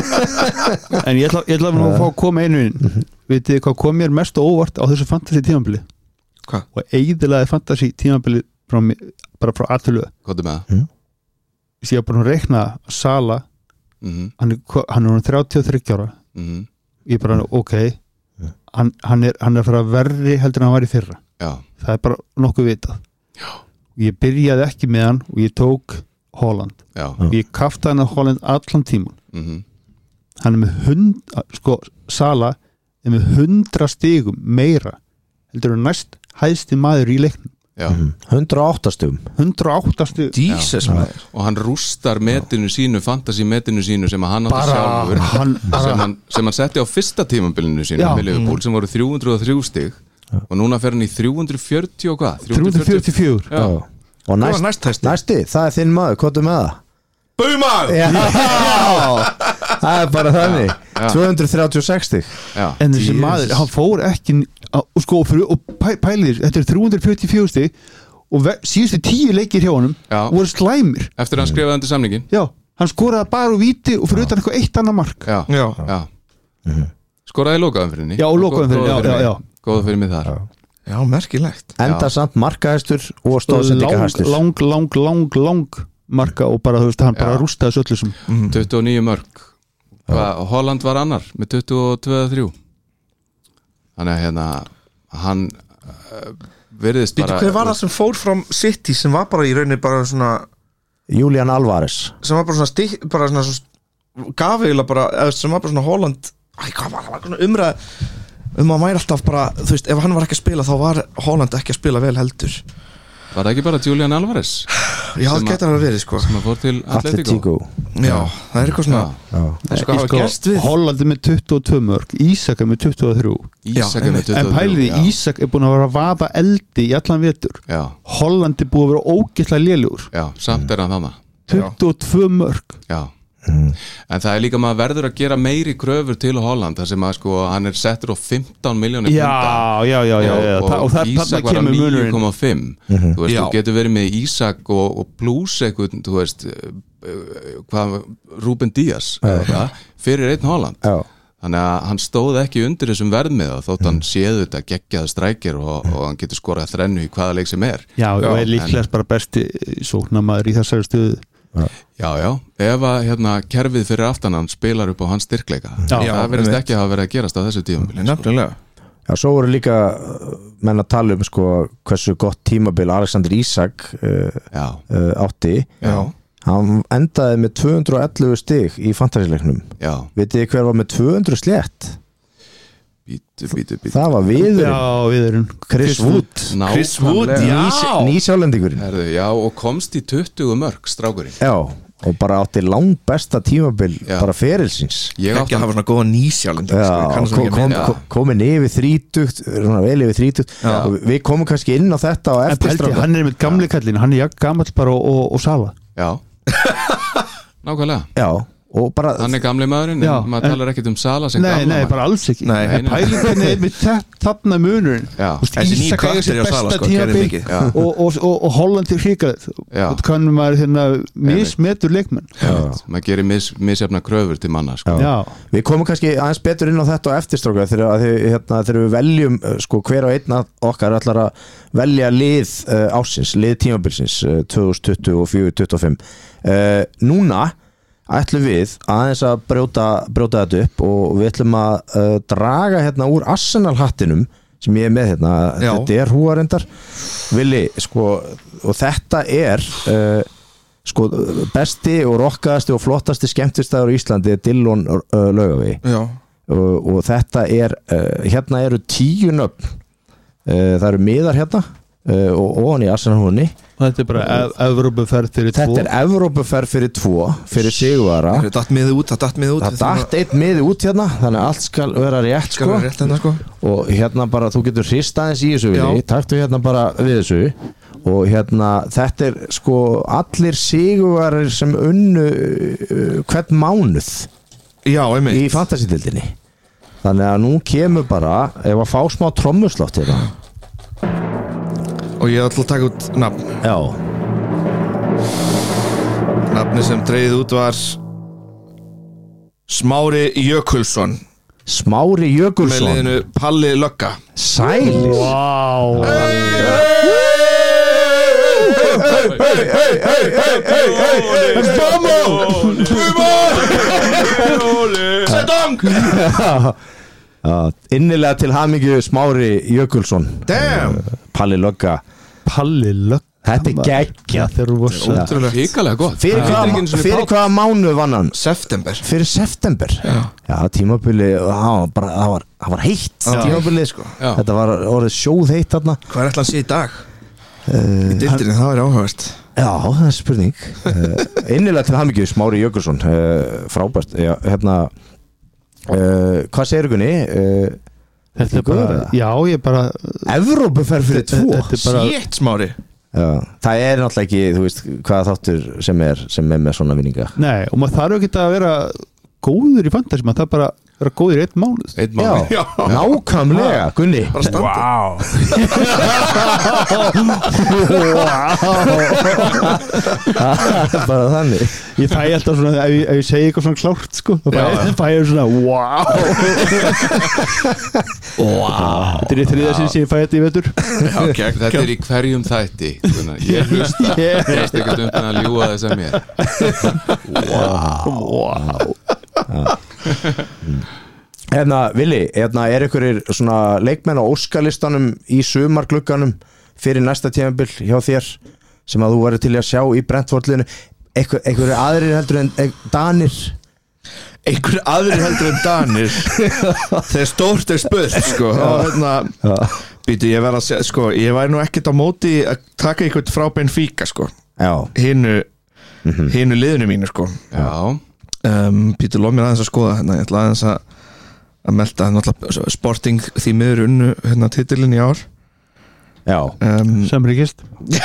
En ég ætla, ég ætla nú að fá að koma einu inn Vitið þið hvað kom mér mest á óvart á þessu fantasy tímabili Hvað? og eiðilaði fantasy tímabili frá, mér- bara frá aðtölu hvað er með það? ég var bara að reikna að Sala Mhm, hann er, hva- hann er orðinn þrjátíu og þriggja ára mhm, ég bara, ok hann, hann, er, hann er að fara verri heldur en hann var í fyrra já, það er bara nokkuð vitað Já. ég byrjaði ekki með hann og ég tók Holland já, ég kaftaði hann að Holland allan tímun mhm, hann er með hund sko, Sala er með hundrað stigum meira heldur en næst hæðsti maður í leiknum mm. hundrað og átta stigum hundrað og átta stigum Jesus maður og hann rústar metinu sínu fantasy metinu sínu sem hann átti Bara- sjálfur hann- sem, hann, sem hann setti á fyrsta tímabilinu sínu Já. með Liverpool sem voru þrjú hundruð og þrjú stig og núna fer hann í þrjú hundruð og fjörutíu og hvað? þrjú hundruð fjörutíu og fjögur Já. og næst, var næsthæsti? næsti, það er þinn maður, hvað er með það? Bumar Já, það er bara þannig Já. tvö hundruð þrjátíu og sex stig Já. en þessi Jesus. maður, hann fór ekki á, og sko, fyrir, og pæ, pælir þetta er þrjú hundruð fjörutíu og fjögur stig og ve, síðustu tíu leikir hjá honum Já. voru slæmir Eftir að hann skrifaði undir samningin já, hann skoraði bara úr víti og fyrir utan eitthvað eitt annað mark Já, Já. já. Skoraði í lokaumfyrinni já, og lokaðum fyrir, já, já, já Góða fyrir mig þar Já, merkilegt enda Já. samt markahæstur og lang, stóðsendingahæstur lang, lang, lang, lang marka og bara, þú veist, hann bara Já. rústaði þessu öllu sem tuttugu og níu mörg Hva, Holland var annar með tuttugu og tvö og þrjú Þannig að hérna hann uh, virðist Býtu, bara hver var það sem fór frá City sem var bara í rauninni bara svona Julian Alvarez sem var bara svona stík bara svona, svona gaf eiginlega bara eða sem var bara svona Holland Æ, hvað var það var svona umræð um að væri alltaf bara þú veist, ef hann var ekki að spila þá var Holland ekki að spila vel heldur Var það ekki bara Julian Alvarez Já, það Sem getur hann að verið sko sem að fór til Atletico Atletico Já, það er eitthvað svona Já. Sko, hafa gerst við Hollandi með tuttugu og tvö mörg Ísak er með tuttugu og þrjú Ísak er með tuttugu en og þrjú pæliði, já. Ísak er búin að vera að vaða eldi í allan vetur Já, Hollandi búið að vera ógeðslega lélugur já, samt er hann þannig tuttugu og tvö mörg Já En það er líka maður verður að gera meiri kröfur til Holland þar sem að sko hann er settur á fimmtán miljónir já, já, já, já, já. og, Þa- og það, Ísak þarna var á kemur níu munurinn komma fimm Þú veist, Já. þú getur verið með Ísak og, og plus eitthvað, þú veist uh, uh, hvað, Ruben Díaz eða eitthvað, fyrir einn Holland Já. Þannig að hann stóð ekki undir þessum verðmiða þótt hann séðu þetta geggjaða strækir og, og hann getur skorað þrennu í hvaða leik sem er já, og er líklegast bara besti sóknarmaður í þessari stöðu Já, já, ef að hérna, kerfið fyrir aftan hann spilar upp á hans styrkleika Já. það verðist einmitt. ekki að hafa verið að gerast á þessu tímabili sko. Nefnilega Já, svo voru líka uh, menn að tala um sko hversu gott tímabil Alexander Isak uh, Já, uh, átti já, hann endaði með tvö hundruð og ellefu stig í fantasíleiknum já vitið þið hver var með tvö hundruð slétt Bítu, bítu, bítu það var viðurinn já, viðurinn Chris Wood Chris Wood, já. nýsjálendingurinn Herðu, já, og komst í tuttugu mörg strákurinn já, og bara átti langt besta tímabil Já. bara ferilsins Ég Ekki átti að hafa svona góða nýsjálend já, kom, kom, kom, komin yfir þrítugt svona vel yfir þrítugt og við komum kannski inn á þetta og en eftir pældi, strákar. hann er með gamli kallin hann er jafn gamall bara og, og, og Sala Já Nákvæmlega já, og bara Hann er gamli maðurinn Já, en maður en- talar ekkert um Sala sem nei, gamla nei, maður. bara alls ekki Nei, en nei, nei. pælinginni er með þett- þarna munurinn Já. Þú veist, Þessi nýju Ísak eiga köttir sér hjá Sala, besta sko, gerði tímabil mikið. Já. og, og, og, og Hollandi hrikalegt Já. og kannum maður hérna mismetur leikmenn Maður gerir mis, misjafna kröfur til manna sko. já, við komum kannski aðeins betur inn á þetta á eftirstráka þegar, að þið, hérna, þegar við veljum uh, sko, hver og einn af okkar ætlar að velja lið uh, ásins, lið tímabilsins uh, tvö þúsund tuttugu og fjögur til tuttugu og fimm uh, núna ætlum við aðeins að brjóta, brjóta þetta upp og við ætlum að uh, draga hérna úr Arsenal hattinum sem ég er með hérna, Já. þetta er húarendar Vili, sko, og þetta er uh, sko, besti og rokkaðasti og flottasti skemmtistæður í Íslandi er Dillon uh, Laugavegi Já, og, og þetta er uh, hérna eru tíu nöfn uh, það eru miðar hérna uh, og ofan í Arsenal húnni þetta er bara ev Evrópuferð fyrir tvo þetta er Evrópuferð fyrir tvo fyrir sigurvara það datt miði út, það datt miði út það datt einn miði út hérna þannig að allt skal vera rétt Skal sko. vera rétt hérna sko og hérna bara þú getur hrist aðeins í þessu Já. Vili, taktu hérna bara við þessu og hérna þetta er sko allir sigurvarir sem unnu uh, hvern mánuð Já, einmitt í fantasy-dildinni þannig að nú kemur bara ef að fá smá trommuslátt hérna Og ég ætla að taka út nafn já, Nafni sem dreigð út var Smári Jökulsson Smári Með Jökulsson liðinu Palli Lögga sælir wow. Sedong Já, innilega til hamingju Smári Jökulsson Damn Palli Lögga Palli Lögga Þetta er geggja Þetta er rosa Ríkalega gott Fyrir Það heitir hvaða ekki einu sinni fyrir Páll. hvaða mánu vann hann? September Fyrir september Já, Já tímabili, það var, bara, það var, það var heitt tímabilið sko Já. Þetta var orðið sjóð heitt þarna Hvað er ætla að sé í dag? uh, Í dildinni, það er áhugavert Já, það er spurning uh, Innilega til hamingju Smári Jökulsson uh, Frábært Já, hérna uh, Hvað segir ykkurni? Uh, Þetta er bara, já ég bara Evrópu fer fyrir tvo Þetta er bara Shit, Smári Já, það er náttúrulega ekki, þú veist, hvaða þáttur sem er, sem er með svona vinninga Nei, og maður þarf ekki að vera góður í fantasy, maður þarf bara að vera góður í einn mánuð Einn mánuð. Já, nákvæmlega, Gunni Bara standi Bara þannig Ég fæ alltaf svona, ef ég, ef ég segi eitthvað svona klárt sko, þá fæ ég- fæ ég svona wow Wow Þetta er í þriða sinn sem ég fæ þetta í vetur okay, Þetta er í hverjum þætti Gunnar. Ég hlusta Ég veist ekkert undan að ljúga þess að mér Wow Hérna, Vili, hérna, er einhverjir svona leikmenn á óskalistanum í sumarglugganum fyrir næsta tímabil hjá þér sem að þú væri til að sjá í Brentford-liðinu Einhver, einhverjir aðrir heldur en ein, Danir Einhver aðrir heldur en Danir Þegar stórt er spurt sko og hérna býtu ég verð að segja sko ég væri nú ekkert á móti að taka einhvern frá Benfica sko Já, hinu Mhm. hinu liðinu mínu sko Já, um, býtu lof mér aðeins að skoða hérna ég ætla aðeins að að melda náttúrulega Sporting því miður unnu hérna titilin í ár já um, Samrikist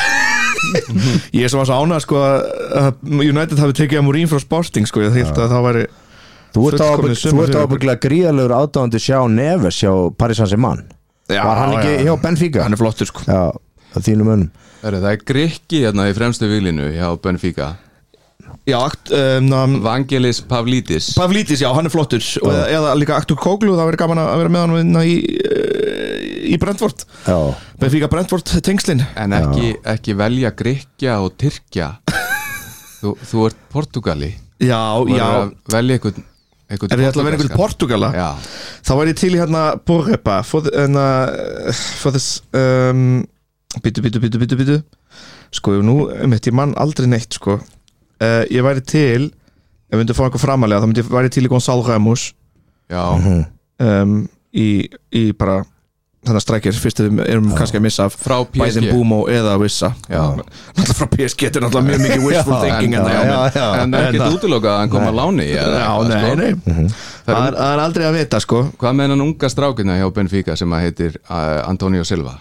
ég er svo ánægð sko að United hafi tekið að Mourinho frá Sporting sko ég þýtti að það væri Þú ert fullkomið ábygg- sumar þú ert fyrir ábygglega gríðalegur aðdáðandi sjá Neves hjá Paris Saint-Germain Já, Var hann ekki já. hjá Benfica? hann er flottur sko Já, að þínum önum Heru, það er Grikki hérna í fremstu viglinu hjá Benfica já, akt, um, Vangelis Pavlidis Pavlidis, já, hann er flottur og, eða, eða líka Aktur Koglu, það verður gaman að vera með hann vinna í, í Brentford Já, Benfica Brentford tengslin En ekki, ekki velja Grikja og Tyrkja Þú, þú ert Portugali já, Þú já, verður að velja einhvern, einhvern ef ég ætla að vera einhvern Portugala Já, þá væri ég til í hérna Borrepa for, the, uh, for this um, bitu, bitu, bitu, bitu, bitu sko, nú, um þetta, ég mann aldrei neitt sko uh, ég væri til ef við myndum fá eitthvað framalega, þá myndi ég væri til í Gonçalo Ramos já, um, í, í bara þannig að strækir, fyrst við erum kannski að missa af frá P S bæðin G Búmo eða Wissa Já. náttúrulega frá P S G þetta er náttúrulega mjög mikið wishful thinking já, en það já, já. En ekkert útilokað að hann kom að láni eða Já, eitthvað, nei, sko. nei Það er, það er aldrei að vita sko Hvað með hennan unga strákina hjá Benfica sem að heitir uh, Antonio Silva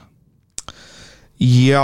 Já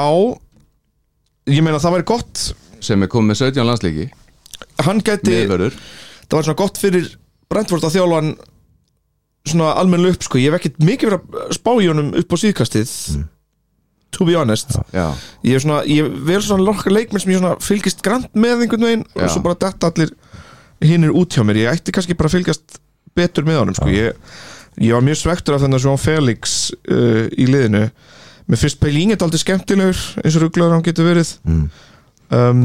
Ég meina það væri gott sem er komið með sautján landsleiki Hann gæti, miðvörður það var svona gott fyrir Brentford að þjálfa hann svona almennilega upp sko Ég hef ekkert mikið verið að spá í honum upp á síðkastið To be honest Já, Ég er svona, ég vel svona lokkar leikmenn sem ég svona fylgist grant með einhvern veginn Já. og svo bara detta allir hinnir út hjá mér Ég ætti kannski bara að fylgast betur með honum sko Ég, ég var mjög svektur af þennan João Felix uh, í liðinu Mér finnst Peiling er aldrei skemmtilegur eins og ruglaður hann getur verið Mm. um,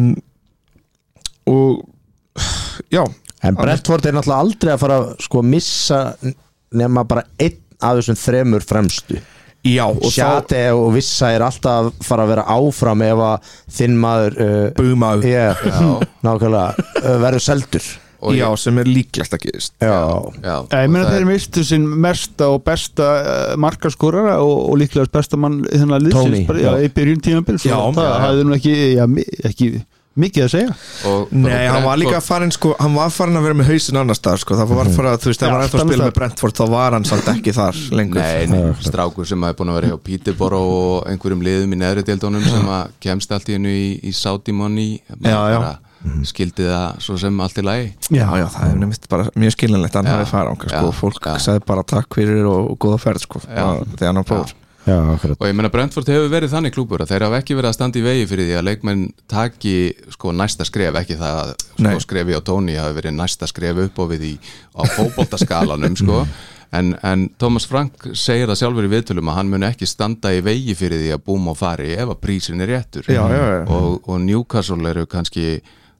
og já En Brentford er náttúrulega aldrei að fara að sko missa nema bara einn af þessum þremur fremstu Já, og Sjate og Vissa er alltaf að fara að vera áfram ef að þinn maður uh, Buma yeah, nákvæmlega uh, verður seldur og Já, ég, sem er líklegt að gerist Já, já Ég meina og það þeir er- mistu sinn mesta og besta uh, markaskorara og, og líklega besta mann í þennan Tony, liðsins bara, já, já. í byrjun tímabils Já, það já, já. hafði nú ekki, já, mi- ekki mikið að segja og, Nei, og hann var líka Brentford- farin sko, hann var farin að vera með hausinn annar stað sko, það var fara, þú veist, það Já, var ennþá að allt spila annars með Brentford þá var hann samt ekki þar lengur Nei, nei, strákur sem hafi búin að vera hjá Peterborough og einhverjum liðum í neðri deildónum sem að kemst allt í hennu í, í Saudi Money Já, já. skildi það svo sem allt í lagi Já, já, það er nefnt bara mjög skiljanlegt að hann Já, hafi farið ánga, sko, já, og fólk já. sagði bara takk fyrir og, og góða ferð, sko, Já. bara þegar hann prófur. já, akkurat og ég meina Brentford hefur verið þannig klúbur að þeir hafa ekki verið að standa í vegi fyrir því að leikmenn taki sko næsta skref, ekki það að Nei. sko, skrefi á Tony hafi verið næsta skref upp á við í á fótboltaskalanum sko en, en Thomas Frank segir það sjálfur í viðtölum að hann muni ekki standa í vegi fyrir því að Búmo fari ef að prísin er réttur Já, já, já. og, og Newcastle eru kannski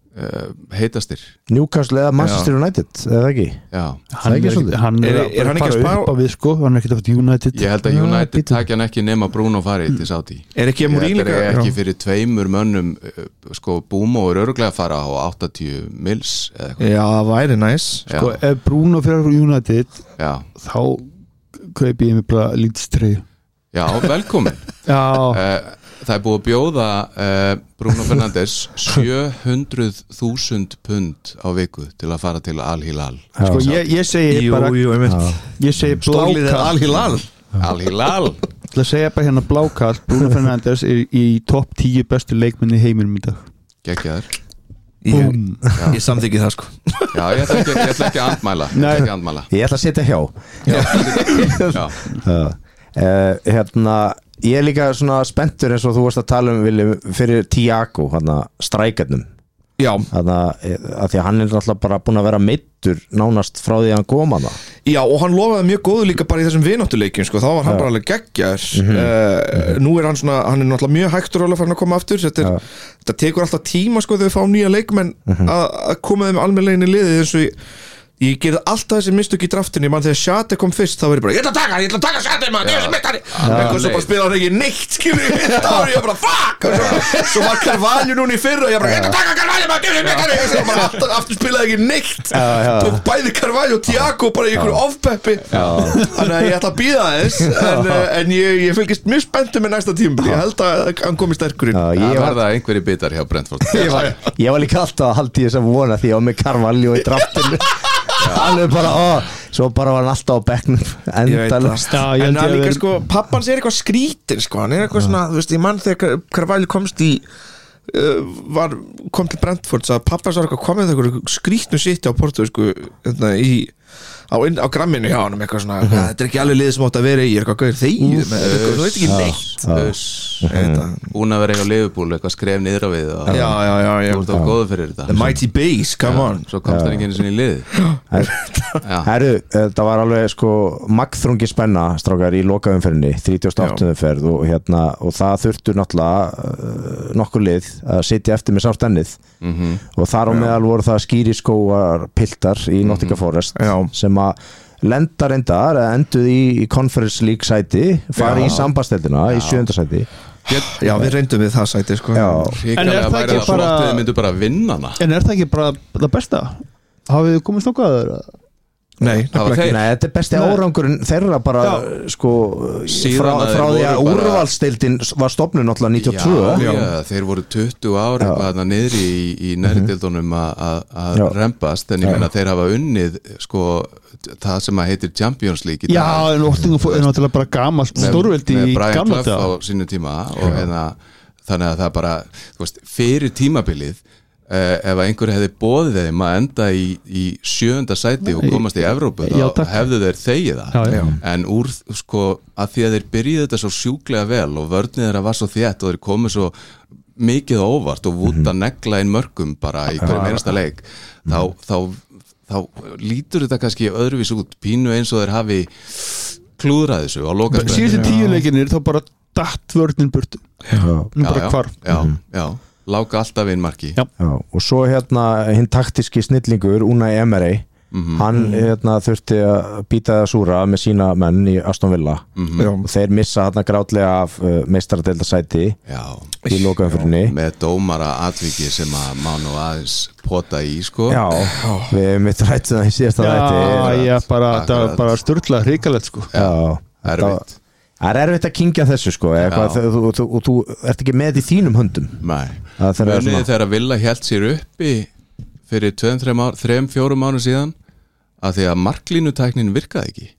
uh, heitastir Newcastle eða Manchester United eða ekki Já, hann er, ekki, hann er, er, er hann ekki að spá upp á við sko, hann er ekki að fara United ég held að United takja hann ekki nema Bruno farið til Saudi er ekki ég held líka, að ekki fyrir tveimur mönnum sko Búmo er öruglega að fara á áttatíu mils eða eitthvað já, það væri næs sko, ef Bruno fyrir á United já. Þá kaupi ég mig bara lítstreyju já, velkomin já uh, það er búið að bjóða uh, Bruno Fernandes sjö hundruð þúsund pund á viku til að fara til Al-Hilal sko ég, ég segi jú, bara jú, ég segi blákall Al-Hilal Al-Hilal Það segja bara hérna blákall Bruno Fernandes er í topp tíu bestu leikmenni í heiminum í dag geggjaður ég, ég samþykki það sko já, ég ætla ekki, ég ætla ekki að andmæla ég ætla ekki að andmæla Ég ætla að setja hjá já, já. uh, Hérna ég er líka svona spenntur eins og þú varst að tala um Willi, fyrir Thiago, hérna strækjarnum já, hérna, að því að hann er náttúrulega bara búin að vera meiddur nánast frá því að hann kom hana já, og hann lofaði mjög góðu líka bara í þessum vináttuleikjum sko, þá var hann já. bara alveg geggjar mm-hmm. uh, nú er hann svona, hann er náttúrulega mjög hægtur alveg farin að koma aftur, þetta, er, þetta tekur alltaf tíma sko þegar við fáum nýja leikmenn mm-hmm. að koma þeim almennilega inn í liðið eins og ég Ég gerði alltaf þessi mistök í draftinu mann þegar Shate kom fyrst þá var ég bara ég ætla að taka hann, ég ætla að taka Shate maður, ég er þessi mittari eitthvað svo bara spila hann ekki neitt skilur ég mitt ári, ég bara fuck og svo, svo var Carvalho núna í fyrra og ég bara ég ætla að taka Carvalho maður, ég er þessi mittari og svo bara alltaf aftur spilaði ekki neitt tók bæði Carvalho og Thiago bara í einhverju ofpeppi þannig að ég ætla að bíða þess en, en ég, ég fylgist mjög spenntur með næsta tíma ég held að hann komi sterkur inn það verða einhverju bitar hjá Brentford ég var, ég var líka alltaf að halda í þess að vona því að með Carvalho í draftinu alveg bara, ó, svo bara var hann alltaf á bekknum endalust en það líka sko, pappans er eitthvað skrítin sko, hann er eitthvað svona, þú veist, ég mann þegar Carvalho komst í uh, var, kom til Brentford að pappans var eitthvað komið eitthvað skrítnu sitti á Porto sko, í á, á gramminu hjá hann eitthvað svona, mm-hmm. þetta er ekki alveg liðið sem átt að vera í eitthvað gauður þegið með eitthvað, þú veit ekki neitt búin að vera eitthvað Liverpool, eitthvað skref niður á við og já, já, já, já. þú ert á góðu fyrir þetta the mighty base, come on svo komst það ekki einu sinni í lið Herru, það var alveg sko magþrungi spenna strákar í lokaumferðinni þrítugasta og áttundu ferð og, hérna, og það þurftu náttúrulega uh, nokkur lið að sitja eftir með sárt ennið mm-hmm. og þar á meðal voru það skýriskóar piltar í Nottingham Forest mm-hmm. sem að lenda reyndar enduð í, í Conference League sæti fari í sambandsteldina í sjöunda sæti Get, já, við reyndum við það sæti sko. en er það ekki bara við myndum bara að vinna hana en er það ekki bara það besta? Hafið þið komist nokkuð að það? Nei, Nei, þetta er besti árangurinn þeirra bara já. Sko frá, frá því að bara... úrvalsdeildin var stofnun náttúrulega níutíu og tvö já, já, þeir voru tuttugu ára eitthvað niðri í, í næri deildunum að rempast en ég meina þeir hafa unnið sko það sem að heitir Champions League í dag já, en Nottingham er náttúrulega bara gamalt stórveldi í gamla þetta á sínu tíma og eða, þannig að það bara þú veist, fyrir tímabilið Uh, ef einhver hefði boðið þeim að enda í, í sjöunda sæti og komast í Evrópu þá já, hefðu þeir þegið það já, já. En úr sko að því að þeir byrjuði þetta svo sjúklega vel og vörnið þeirra var svo þétt og þeir komið svo mikið óvart og vúta mm-hmm. negla inn mörgum bara í hverjum einasta leik mm-hmm. þá, þá, þá lítur þetta kannski öðruvís út pínu eins og þeir hafi klúðrað þessu á lokaspræðinu síðustu tíu leikinir þá bara datt vörnin burtu nú bara hvarf já, já láka alltaf inn marki já. Já, og svo hérna hinn taktíski snillingur Unai Emery mm-hmm. hann hérna, þurfti að býta það súra með sína menn í Aston Villa mm-hmm. og þeir missa hérna grátlega af uh, meistaradeildarsæti í lokaumferðinni með dómara atviki sem að má nú aðeins pota í sko já, við mitt rættum það í síðasta rætti já, bara, bara sturla hrikalegt sko já, erfitt Það er erfitt að kyngja þessu sko eitthvað, þú, þú, þú, þú ert ekki með í þínum höndum Nei, munið þegar að Villa hélt sér uppi fyrir tveim, þrem, þrem, fjórum mánu síðan að því að marklínutæknin virkaði ekki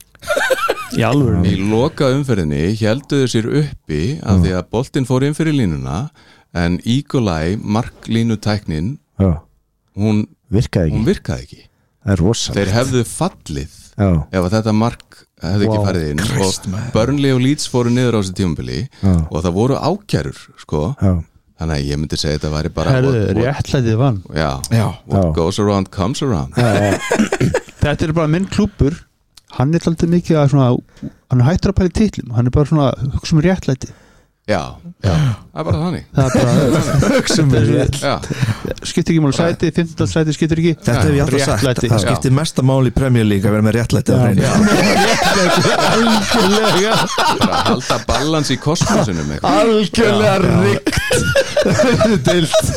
Í alvöru Í loka umferðinni hélduðu sér uppi að því að boltinn fór inn fyrir línuna en Ígolai, marklínutæknin hún virkaði ekki, hún virkaði ekki. Það er rosalegt Þeir hefðu fallið Já. ef að þetta mark hefði wow. ekki farið inn Christ, og man. Burnley og Leeds fóru niður á þessu tímabili og það voru ákærur sko Já. Þannig að ég myndi segja þetta væri bara Herðu, réttlætið vann Já, Já. What Já. goes around comes around Þetta er bara minn klúbbur hann er alltaf mikið að svona hann er hættur að pæla í titlum hann er bara svona hugsa um réttlæti Já, já, það er bara þannig Það er bara Hugsum við rétt. Já, skiptir ekki máli sæti, fimmtán sæti skiptir ekki. Þetta hef ég alltaf sagt, Réttlæti. það skiptir mesta máli í Premier League að vera með réttlæti á hreinu. Algjörlega bara að halda balans í kosmosinum eitthvað. Algjörlega ríkt Dilt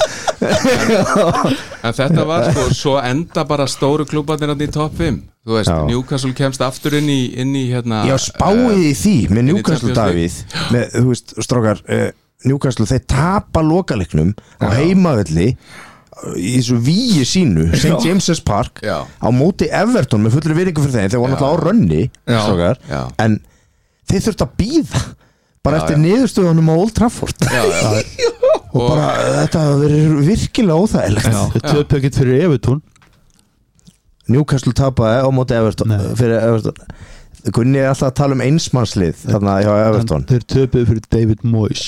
En þetta var sko, svo enda bara stóru klúbarnir í topp fimm. Þú veist, Já. Newcastle kemst aftur inn í, inn í hérna Já, spáið í því með inn í Newcastle Champions Davíð með, þú veist, strókar uh, Newcastle, þeir tapa lokaleiknum á heimavelli í þessu víi sínu Saint James's Park Já. á móti Everton með fullri viringu fyrir þeim þeir voru Já. náttúrulega á rönni Já. strókar, Já. en þeir þurftu að býða bara Já, eftir já. niðurstöðunum á Old Trafford Já, já. og bara þetta verður virkilega óþægilegt Þau töpu ekkert fyrir Evertón. Newcastle tapaði á móti Everton Nei. fyrir Everton Gunni er alltaf að tala um einsmannslið þarna hjá Everton Þeir töpuðu fyrir David Moyes.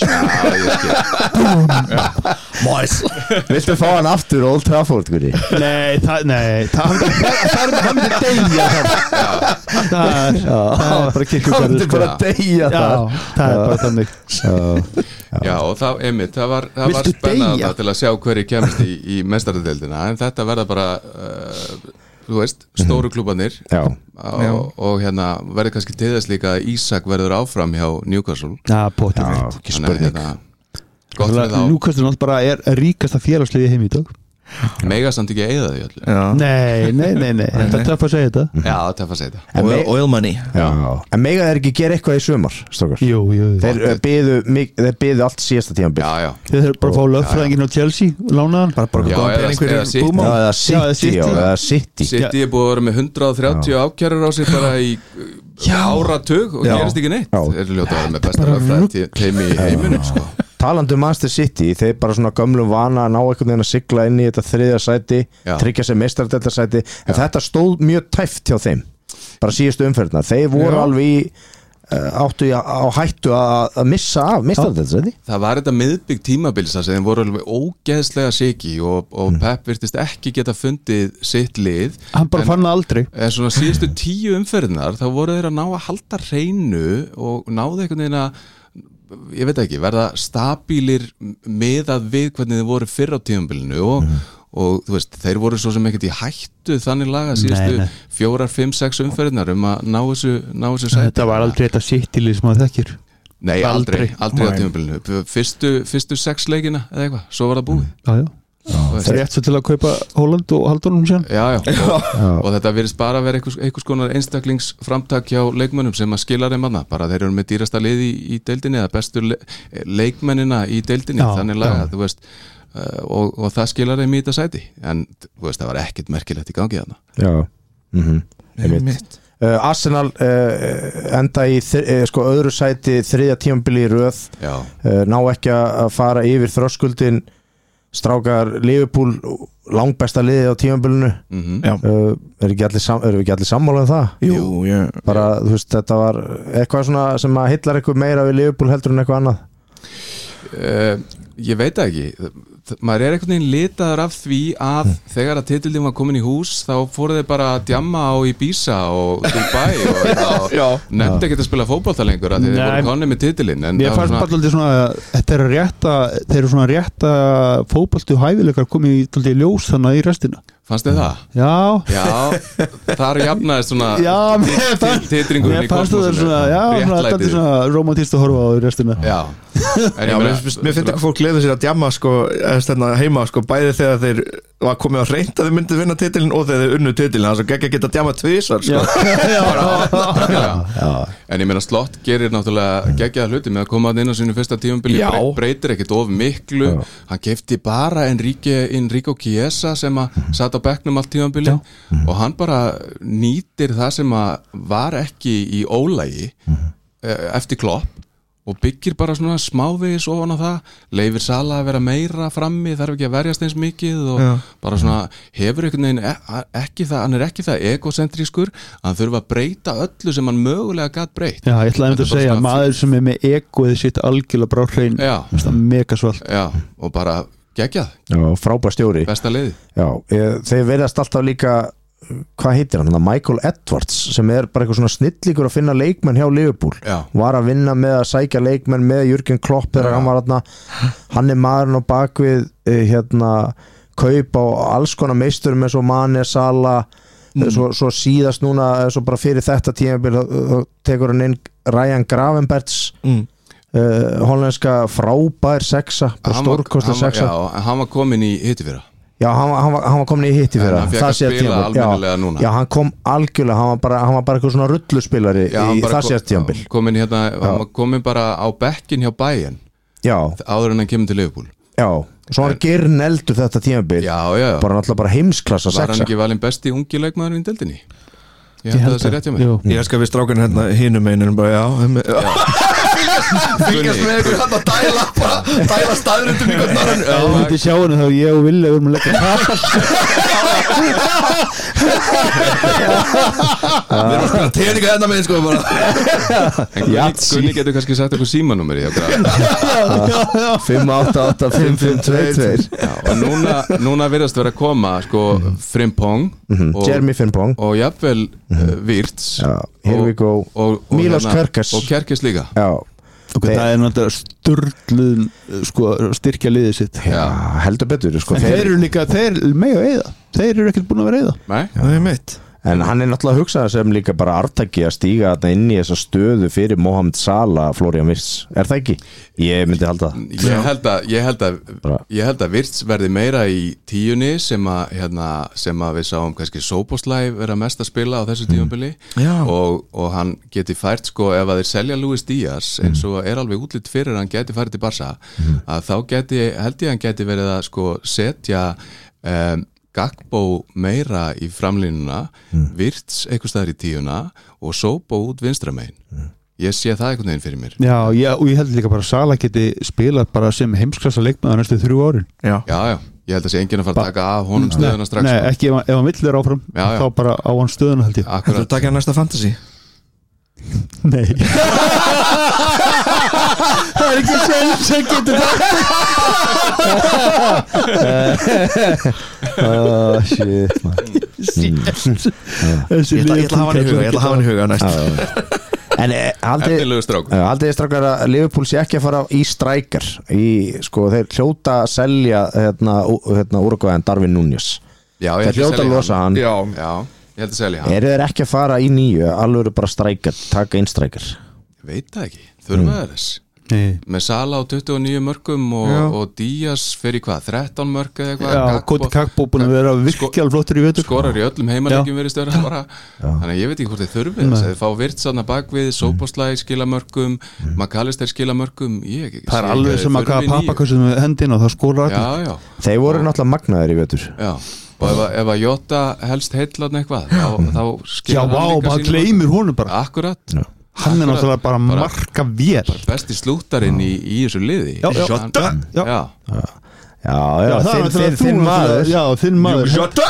Moyes Viltu fá hann aftur Old Trafford, Gunni? Nei, það, nei Það er hann myndi deyja þar. Það er það er bara Hann kirkjugarður myndi bara að deyja Já, það það er bara þannig. Já. Já, og það, einmitt, það var, það var Viltu spennandi deyja? til að sjá hverju kemst í, í mestaradeildina, en þetta verða bara uh, þú veist, stóru klúbarnir Já. og, og hérna verður kannski til þess líka að Ísak verður áfram hjá Newcastle. Já, potið Já, veit. ekki Þannig að, spurning hérna, gott fyrir þá. Newcastle náttúrulega bara er ríkasta félagsliði heim í dag. Mega samt ekki að eyða því öllu. Já. Nei, nei, nei, nei Þetta er töff að segja þetta. Já, það er að segja þetta. En Oil, me- oil money. Já. En mega þeir ekki gera eitthvað í sumar, strókar? Jú, jú, jú. Þeir uh, byðu, mik- þeir byðu allt síðasta tímabil. Já, já. Þeir þurfa bara að fá lögfræðingin á Chelsea, lánaðan. Bara bara Já, góðan eða- pening fyrir eða City. Búmá. Já, eða Já, eða City, City. já, eða City. City er búið að vera með hundrað og þrjátíu ákjærur á sig bara í áratug og Já. gerist ekki neitt. Já. Þeir eru ljóta að vera með besta lögfræði teimi í heiminum, sko. Talandi um Manchester City, þeir bara svona gömlum vana að ná einhvern veginn að sigla inn í þetta þriðja sæti, Já. tryggja sér meistaradeildarsæti, en þetta stóð mjög tæft hjá þeim, bara síðustu umferðina. Þeir voru Já. alveg í uh, áttu í, á hættu að, að missa af meistaradeildarsæti. Það var þetta miðbygg tímabilsa sem voru alveg ógeðslega siki og, og Pep virtist ekki geta fundið sitt lið. Hann bara En- fann það aldrei. En svona síðustu tíu umferðinar þá voru þeir að ná að halda hreinu og náðu einhvern veginn að, ég veit ekki, verða stabílir miðað við hvernig þeir voru fyrr á tímabilinu og, og þú veist, þeir voru svo sem ekkert í hættu þannig laga síðustu Nei, nei. fjórar, fimm, sex umferðinar um að ná þessu, ná þessu sæti. Þetta var aldrei þetta sittilið sem maður þekkir. Nei, aldrei, Aldrei. aldrei á Nei. tímabilinu. Fyrstu, fyrstu sex leikina eða eitthvað, svo var það búið. Já, já. Það er rétt svo til að kaupa Holland og halda honum sér. Já, já, og, og þetta virðist bara að vera einhvers, einhvers konar einstaklingsframtak hjá leikmönnum sem að skila þeim aðna, bara þeir eru með dýrasta liði í, í deildinni eða bestu le, leikmennina í deildinni, Já, þannig laga, já. þú veist uh, og, og það skilar þeim í þetta sæti en þú veist, það var ekkert merkilegt í gangi þarna. Já, mhm Einmitt. Uh, Arsenal uh, enda í þri, uh, sko, öðru sæti þriðja tímabili í röð Já, uh, ná ekki að fara yfir þröskuldin strákar Liverpool langbesta liðið á tímabilinu mhm Já. uh, er ekki allir, sam, er ekki allir sammála um það? Jú, ég Bara, þú veist, þetta var eitthvað svona sem að hillar eitthvað meira við Liverpool heldur en eitthvað annað Uh, ég veit það ekki, maður er einhvern veginn litaður af því að þegar að titildin var komin í hús þá fóru þeir bara að djamma á Ibiza og Dubai og, og nefndi ekki að spila fótbolta lengur að þeir Nei. voru konið með titilin en Mér það var fannst svona- bara alltaf svona að þetta er að rétta, þeir eru svona að rétta fótbolti og hæfileikar komið í alltaf ljós þannig í restina. fannst þið það? Já, Já, þar jafnaðist svona Já, mér fannst- titringurinn mér í fannst það kosmosinu, svona, já, svona, þetta er réttlætið. svona romantist að horfa á í restina. Já, en Já, mér, mér finnst ekki fólk gleður sér að djamma sko, eða stærna heima sko, bæði þegar þeir var komið á hreint að þeir myndi vinna titilin og þegar þeir unnu titilin, þannig að gegn að geta djamma tvisvar sko. Já. En ég meina Slott gerir náttúrulega geggjaða hluti með að koma að inn á sínu fyrsta tímabili, Já. bre- breytir ekkert of miklu, hann kefti bara Enrique, Enrico Chiesa sem að satt á bekknum allt tímabili og hann bara nýtir það sem að var ekki í ólægi eh, eftir Klopp og byggir bara svona smávegis ofan á það, leifir Sala að vera meira frammi, þarf ekki að verjast eins mikið og Já. bara svona hefur einhvern veginn e- ekki það, hann er ekki það egocentrískur, hann þurfa að breyta öllu sem hann mögulega gat breytt. Já, ég ætlaði einmitt Þetta að er bara segja, svona- maður sem er með egoið sitt algjörlega brá hrein, Já, mega svalt. já, og bara geggjað, Já, frábær stjóri besta liði. Já, e, þeir verðast alltaf líka hvað heitir hann, Michael Edwards sem er bara eitthvað svona snillíkur að finna leikmenn hjá Liverpool, Já. var að vinna með að sækja leikmenn með Jürgen Klopp þegar hann var þarna, hann er maðurinn á bakvið hérna kaup á alls konar meisturum eins og Mane, Salah mm. svo, svo síðast núna, svo bara fyrir þetta tímabil tekur hann inn Ryan Gravenberts mm. uh, hollenska frábær sexa, bara stórkostlega sexa. Já, hann var komin í hittifyrra. Já, hann, hann, var, hann var komin í hitti fyrir það. Hann fekk að spila almennilega núna. Já, hann kom algjörlega, hann var bara, hann var bara eitthvað svona rulluspilari já, í það síðast tímabil. Komin hérna, hann var komin bara á bekkin hjá Bayern. Já. Áður en hann kemur til Liverpool. Já, svo hann gern eldur þetta tímabil. Já, já, já. Bara náttúrulega bara heimsklassa sexa. Var hann ekki valinn besti ungi leikmaðurinn í deildinni? Ég held að það sé rétt hjá mér. Ég skal við strákinu hérna hinum einum bara, já, já. Fylgjast með ykkur hann að dæla bara, dæla staðrundum í hvern annan. Þú myndi sjá henni þá ég og Villi vorum að leggja kapar. Við erum að spila teninga hérna með sko bara. En Gunni getur kannski sagt eitthvað símanúmeri fimm átta átta fimm fimm tvö tvö. Og núna, núna virðast vera að koma sko Frimpong Jeremy Frimpong og jafnvel Wirtz Here we go Milos Kerkes og Kerkes líka. Já. Okay, það er náttúrulega sturluð sko, styrkja liðið sitt. Já, heldur betur sko. En þeir eru líka, þeir mega eyða. Þeir eru ekkert búin að vera eyða. Nei, það er mitt. En hann er náttúrulega að hugsa sem líka bara artaki að stíga þarna inn í þessa stöðu fyrir Mohamed Salah, Florian Wirtz. Er það ekki? Ég myndi halda það. Ég held að ég held að, ég held að Wirtz verði meira í tíunni sem að, hérna, sem að við sáum kannski Szoboszlai vera mest að spila á þessu tímabili mm. og, og hann geti fært sko ef að þeir selja Luis Díaz eins og er alveg útlit fyrir hann geti fært til Barca mm. að þá geti, held ég hann geti verið að sko setja um, Gakpo meira í framlínuna mm. Wirtz eitthvað staðar í tíuna og Sobo út vinstra megin mm. ég sé það einhvern veginn fyrir mér. Já, já, og ég held líka bara að Salah geti spilað bara sem heimsklassa leikmaður næstu þrjú árin. Já, já, já. Ég held að sé enginn að fara að taka af honum stöðuna strax. Nei, ekki ef, ef hann vill vera áfram já, já. Þá bara á hann stöðuna held ég. Akkurat. Þú takja næsta fantasy? Nei. Það er ekki sem sem getur það. Oh shit man. Ég ætla að hafa hann í huga, ég ætla að hafa hann í huga næst. En haldið þið strákar að Liverpool sé ekki að fara í strækjar í, sko, þeir hljóta að selja hérna, hérna Uruguayan Darwin Núñez. Já, ég þeir hljóta að losa hann. Já, já, ég held að selja hann. Eru þeir ekki að fara í nýju, alveg eru bara strækjar, taka inn strækjar? Veit það ekki, þurfa mm. þess. Nei. Með Salah á tuttugu og níu mörkum og, og Díaz fyrir hvað, þrettán mörk eða eitthvað. Já, Koti Kakbo búin að vera virkjál flottur í vetur. Skorar í öllum heimaleikjum verið störa bara. Þannig að ég veit ekki hvort þeir þurfi þess að þeir fá Wirtz þarna bakvið, Szoboszlai skila mörkum, mm. McAllister skila mörkum. Ég, það er alveg sem að kafa pappakassin með hendina og það skólar allir. Já, já. Þeir voru náttúrulega magnaðir í vetur. Já. Og ef, ef að Jota helst heillan eitthvað þá, þá skila hann líka sínu. Já, vá, maður gleymir honum bara. Akkurat. Já. Hann er náttúrulega bara, bara marka vél besti slúttarinn í, í þessu liði. Já, já, Jota. Já, já, já, já þinn, þinn, þinn maður Já, þinn maður Jota.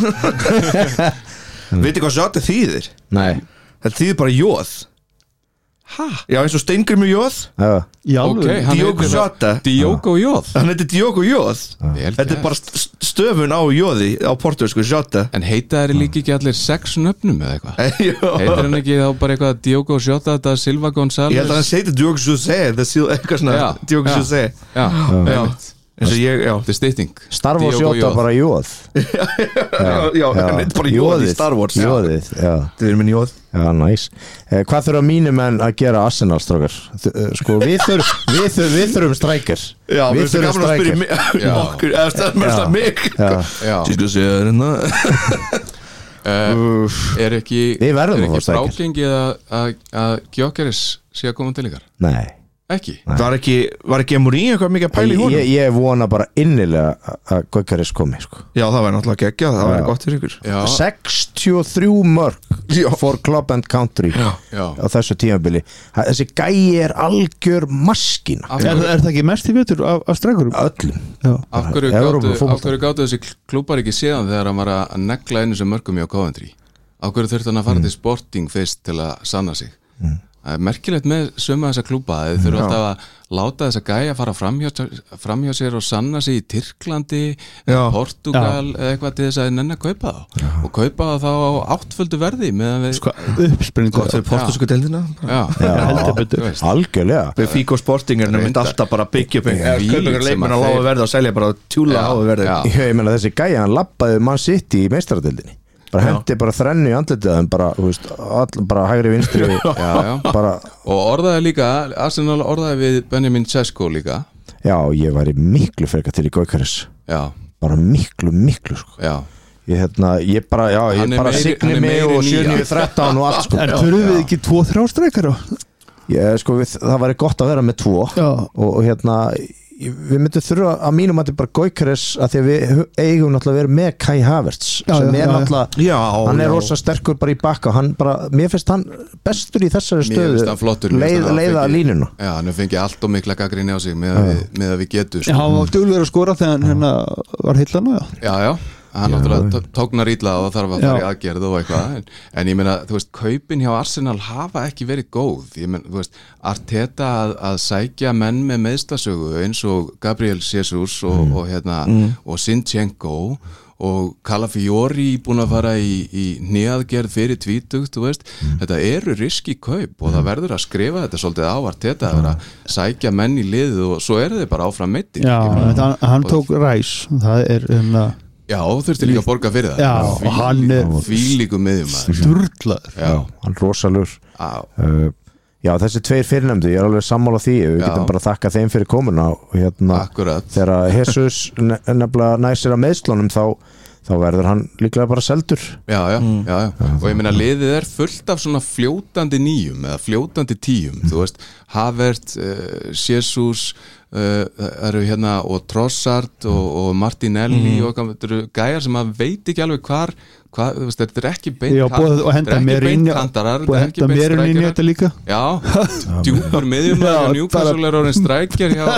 Veitir hvað Jota þýðir? Nei. Það þýðir bara jóð. Hæ? Já, eins og Steingrímur Jóð. Já, okay, Diogo Jota. Diogo Jóð. Hann heitir Diogo Jóð. Þetta er bara stöfun á jóði á portugalsku, Jota. En heita þeir líka ekki allir sex nöfnum eða eitthvað? Heitir hann ekki þá bara eitthvað Diogo Jota da Silva González? Ég held að hann segir Diogo José, eitthvað svona Diogo José. Já, já. eins og ég, já, þetta er stytting. Star Wars Jóta bara jóð. Já, já, hann er bara jóð í Star Wars. Jóðið, já. Þið erum minn jóð. Já, næs. Eh, hvað þurfa mínir menn að gera Arsenal strákar? Sko, við þurfum við þurfum, við þurfum strækir. Já, við þurfum strækir. Okkur, eða stærmast að mig. Já. Ég skal segja þér hérna. Uh, er ekki Við verðum er að fá ekki strækir. frágengið að að Gyökeres sé að koma til ykkar? Nei. Ekki? Var ekki, var ekki Mourinho eitthvað mikið að pæla í honum? Ég, ég vona bara innilega að Gyökeres komi, sko. Já, það væri náttúrulega geggjað, það væri gott fyrir ykkur. Já. sextíu og þrjú mörk for club and country Já. Já. á þessu tímabili. Þessi gæi er algjör maskína. Er, er það ekki mest í vetur af, af strækurum? Öllum. Af hverju gátu, af hverju gátu þessi klúbar ekki séðan þegar hann var að negla einu sem mörgum í á Coventry? Af hverju þurfti hann að fara mm. til Sporting fyrst til að sanna sig? Mm. Það er merkilegt með sömu þessa klúba þeir þurfa alltaf að láta þessa gæja fara framhjá, framhjá sér og sanna sig í Tyrklandi, Portugal eða eitthvað til þess að nenn að kaupa þá Já. og kaupa þá á áttföldu verði meðan við sko, uppspringu gott fyrir portugalsku deildina algjörlega við Figo Sporting er myndi alltaf bara byggja upp kaupa leikmenn að lága verði og selja bara tjúla háa verði ég meina þessi gæja hann labbaði mann sitt í meistaradeildinni bara hendi bara þrennu í andlitið bara, veist, all, bara hægri vinstri já, já. Bara, og orðaði líka Arsenal orðaði við Benjamin Sesko líka já, ég væri miklu frekar til í Gyökeres bara miklu, miklu sko. ég, hérna, ég bara, já, ég bara meiri, signi mig og sjö níu þrettán og allt sko. En þurfum við ekki tvo þrjástreikar? Já, sko, við, það væri gott að vera með tvo og, og hérna við myndum þurfa að mínum að þetta bara Gyökeres að því að við eigum náttúrulega að vera með Kai Havertz já, sem er já, náttúrulega já, hann er rosa sterkur bara í bakka hann bara, mér finnst hann bestur í þessari stöðu flottur, leið, leiða fengi, línuna já, hann fengi allt og mikla gaggrinni á sig með að við, með að við getum sko. hann var duglegur að skora þegar hann hérna var hillan já, já, já hann náttúrulega tóknar illa og þarf að fara í aðgerð og eitthvað en, en ég meina, þú veist, kaupin hjá Arsenal hafa ekki verið góð ég meina, þú veist, Arteta að, að sækja menn með meðstasögu eins og Gabriel Jesus og, mm. og hérna, mm. og Zinchenko og Calafiori búin að fara í, í nýjaðgerð fyrir tvítugt, þú veist mm. þetta eru riski kaup og það verður að skrifa þetta svolítið á Arteta að vera að sækja menn í liðið og svo eru þeir bara áfram meiddir. Já, hann, hann tók ræs það er hérna Já, þurfti líka að borga fyrir það. Já, og hann er fílíku miðjum sturlaður. Já, hann rosalur. Uh, já, þessi tveir fyrirnefndu, ég er alveg sammála því. Við já. getum bara þakka þeim fyrir komuna og hérna Akkurat. Þegar Jesus nefnilega næsir að meiðslunum þá þá verður hann líklega bara seldur. Já, já, mm. já, já. Og ég meina liðið er fullt af svona fljótandi nýjum eða fljótandi tíum, mm. þú veist, Havertz, uh, Jesus Uh, eru hérna og Trossard og, og Martinelli mm. og þetta eru gæjar sem að veit ekki alveg hvar, hvar veist, þetta er ekki beint já, búið, og henda mér inn og henda mér inn í þetta líka já, djúpur miðjum og Newcastle orðin strækjar já,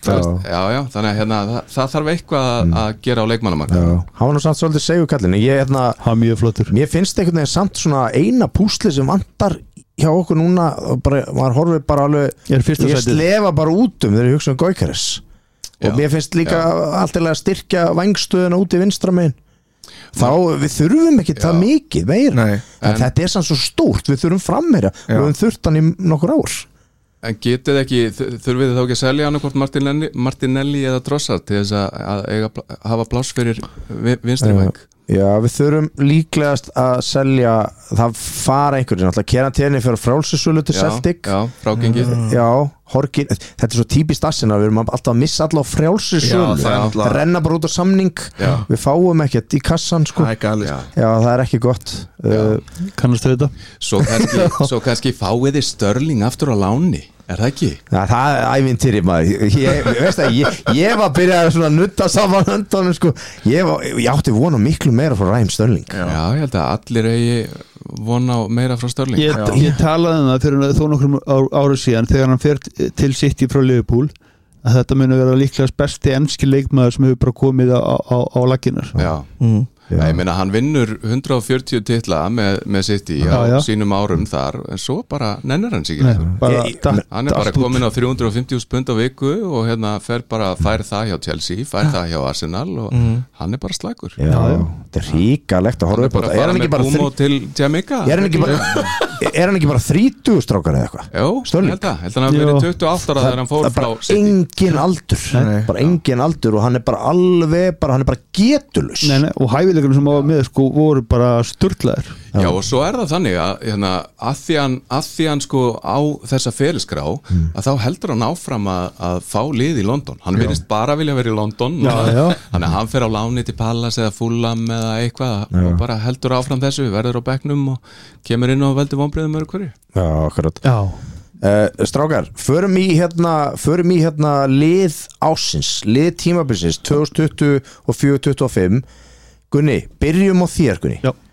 já, já, þannig að hérna, það, það þarf eitthvað að, að gera á leikmannamarkaðnum hann var nú samt svolítið segukallin ég, hérna, hann mjög flottur mér finnst einhvern veginn samt svona eina púsli sem vantar hjá okkur núna bara, maður horfið bara alveg ég, ég slefa bara út um þegar ég hugsa um Gyökeres og mér finnst líka alltaf að styrkja vængstöðuna út í vinstra megin þá við þurfum ekki það mikið meira Nei, en, en þetta er sann svo stórt við þurfum frammeira við höfum þurft hann í nokkur ár en getið ekki þurfið þið þá ekki að selja annarkvort Martinelli, Martinelli eða Trossard til þess að, að eiga, hafa pláss fyrir vinstri væng Já, við þurfum líklegast að selja það fara einhverjum alltaf Keranténi fyrir frálsisölu til Celtic Já, frágengið Já, Horkin, þetta er svo típist Arsenal við erum alltaf að missa alltaf á frálsisölu renna bara út á samning já. Við fáum ekkert í kassan sko. Það er galið Já, það er ekki gott uh, Kannastu þetta? Svo kannski, svo kannski fáið þið Störling aftur á láni Er það ekki? Já, það er ævintýri maður ég, veist að, ég, ég var að byrja að nutta saman höndunum sko. ég, var, ég átti vona miklu meira frá Raheem Sterling Já, Já ég held að allir eigi vona meira frá Sterling Ég, ég talaði um það fyrir þó nokkrum ára síðan þegar hann fer til City frá Liverpool að þetta muni vera líklegast besti enski leikmaður sem hefur bara komið á, á, á laginar Já mm. Já. Ég meina hann vinnur hundrað og fjörutíu titla með, með City á já, já. sínum árum þar en svo bara nennir hann sig ekki bara, ég, ég, hann er bara komin á þrjú hundruð og fimmtíu þúsund pund á viku og hérna fer bara fær það hjá Chelsea, fær ja. það hjá Arsenal og mm. hann er bara slækur Já, já. Þetta er ríkalegt að horfa upp á þetta Er hann ekki bara þrí... til Jamaica? Er hann ekki bara, er hann ekki bara þrítugu strákar eða eitthvað? Jó, Störling. held að held að hann hafi verið tuttugu og átta ára þegar hann fór frá City engin aldur nei, bara engin aldur og hann er bara alveg bara, hann er bara getulus nei, nei, og hæfileikunum sem var með sko voru bara sturlaðir Já og svo er það þannig að, hérna, að, því hann, að því hann sko á þessa ferilskrá mm. að þá heldur hann áfram að, að fá lið í London hann virðist bara vilja vera í London já, já. þannig að hann fer á láni til Palace eða Fulham eða eitthvað já. og bara heldur áfram þessu verður á bekknum og kemur inn og veldur vonbrigðum öðru hverju Já, akkurat Já Uh, strákar, förum í hérna förum í hérna lið ásins lið tímabilsins tvö þúsund tuttugu og fjögur til tuttugu og fimm Gunni, byrjum á þér Gunni Já.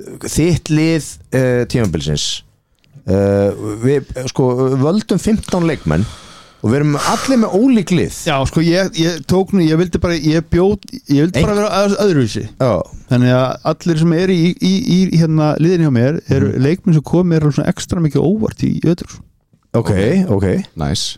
þitt lið uh, tímabilsins uh, við sko völdum fimmtán leikmenn og við erum allir með ólík lið Já, sko ég, ég tók nú, ég vildi bara ég bjóð, ég vildi Ein... bara vera að, öðruvísi Já. þannig að allir sem eru í, í, í hérna liðin hjá mér eru mm. leikmenn sem komið er svona ekstra mikið óvart í öðru Ok, ok Nice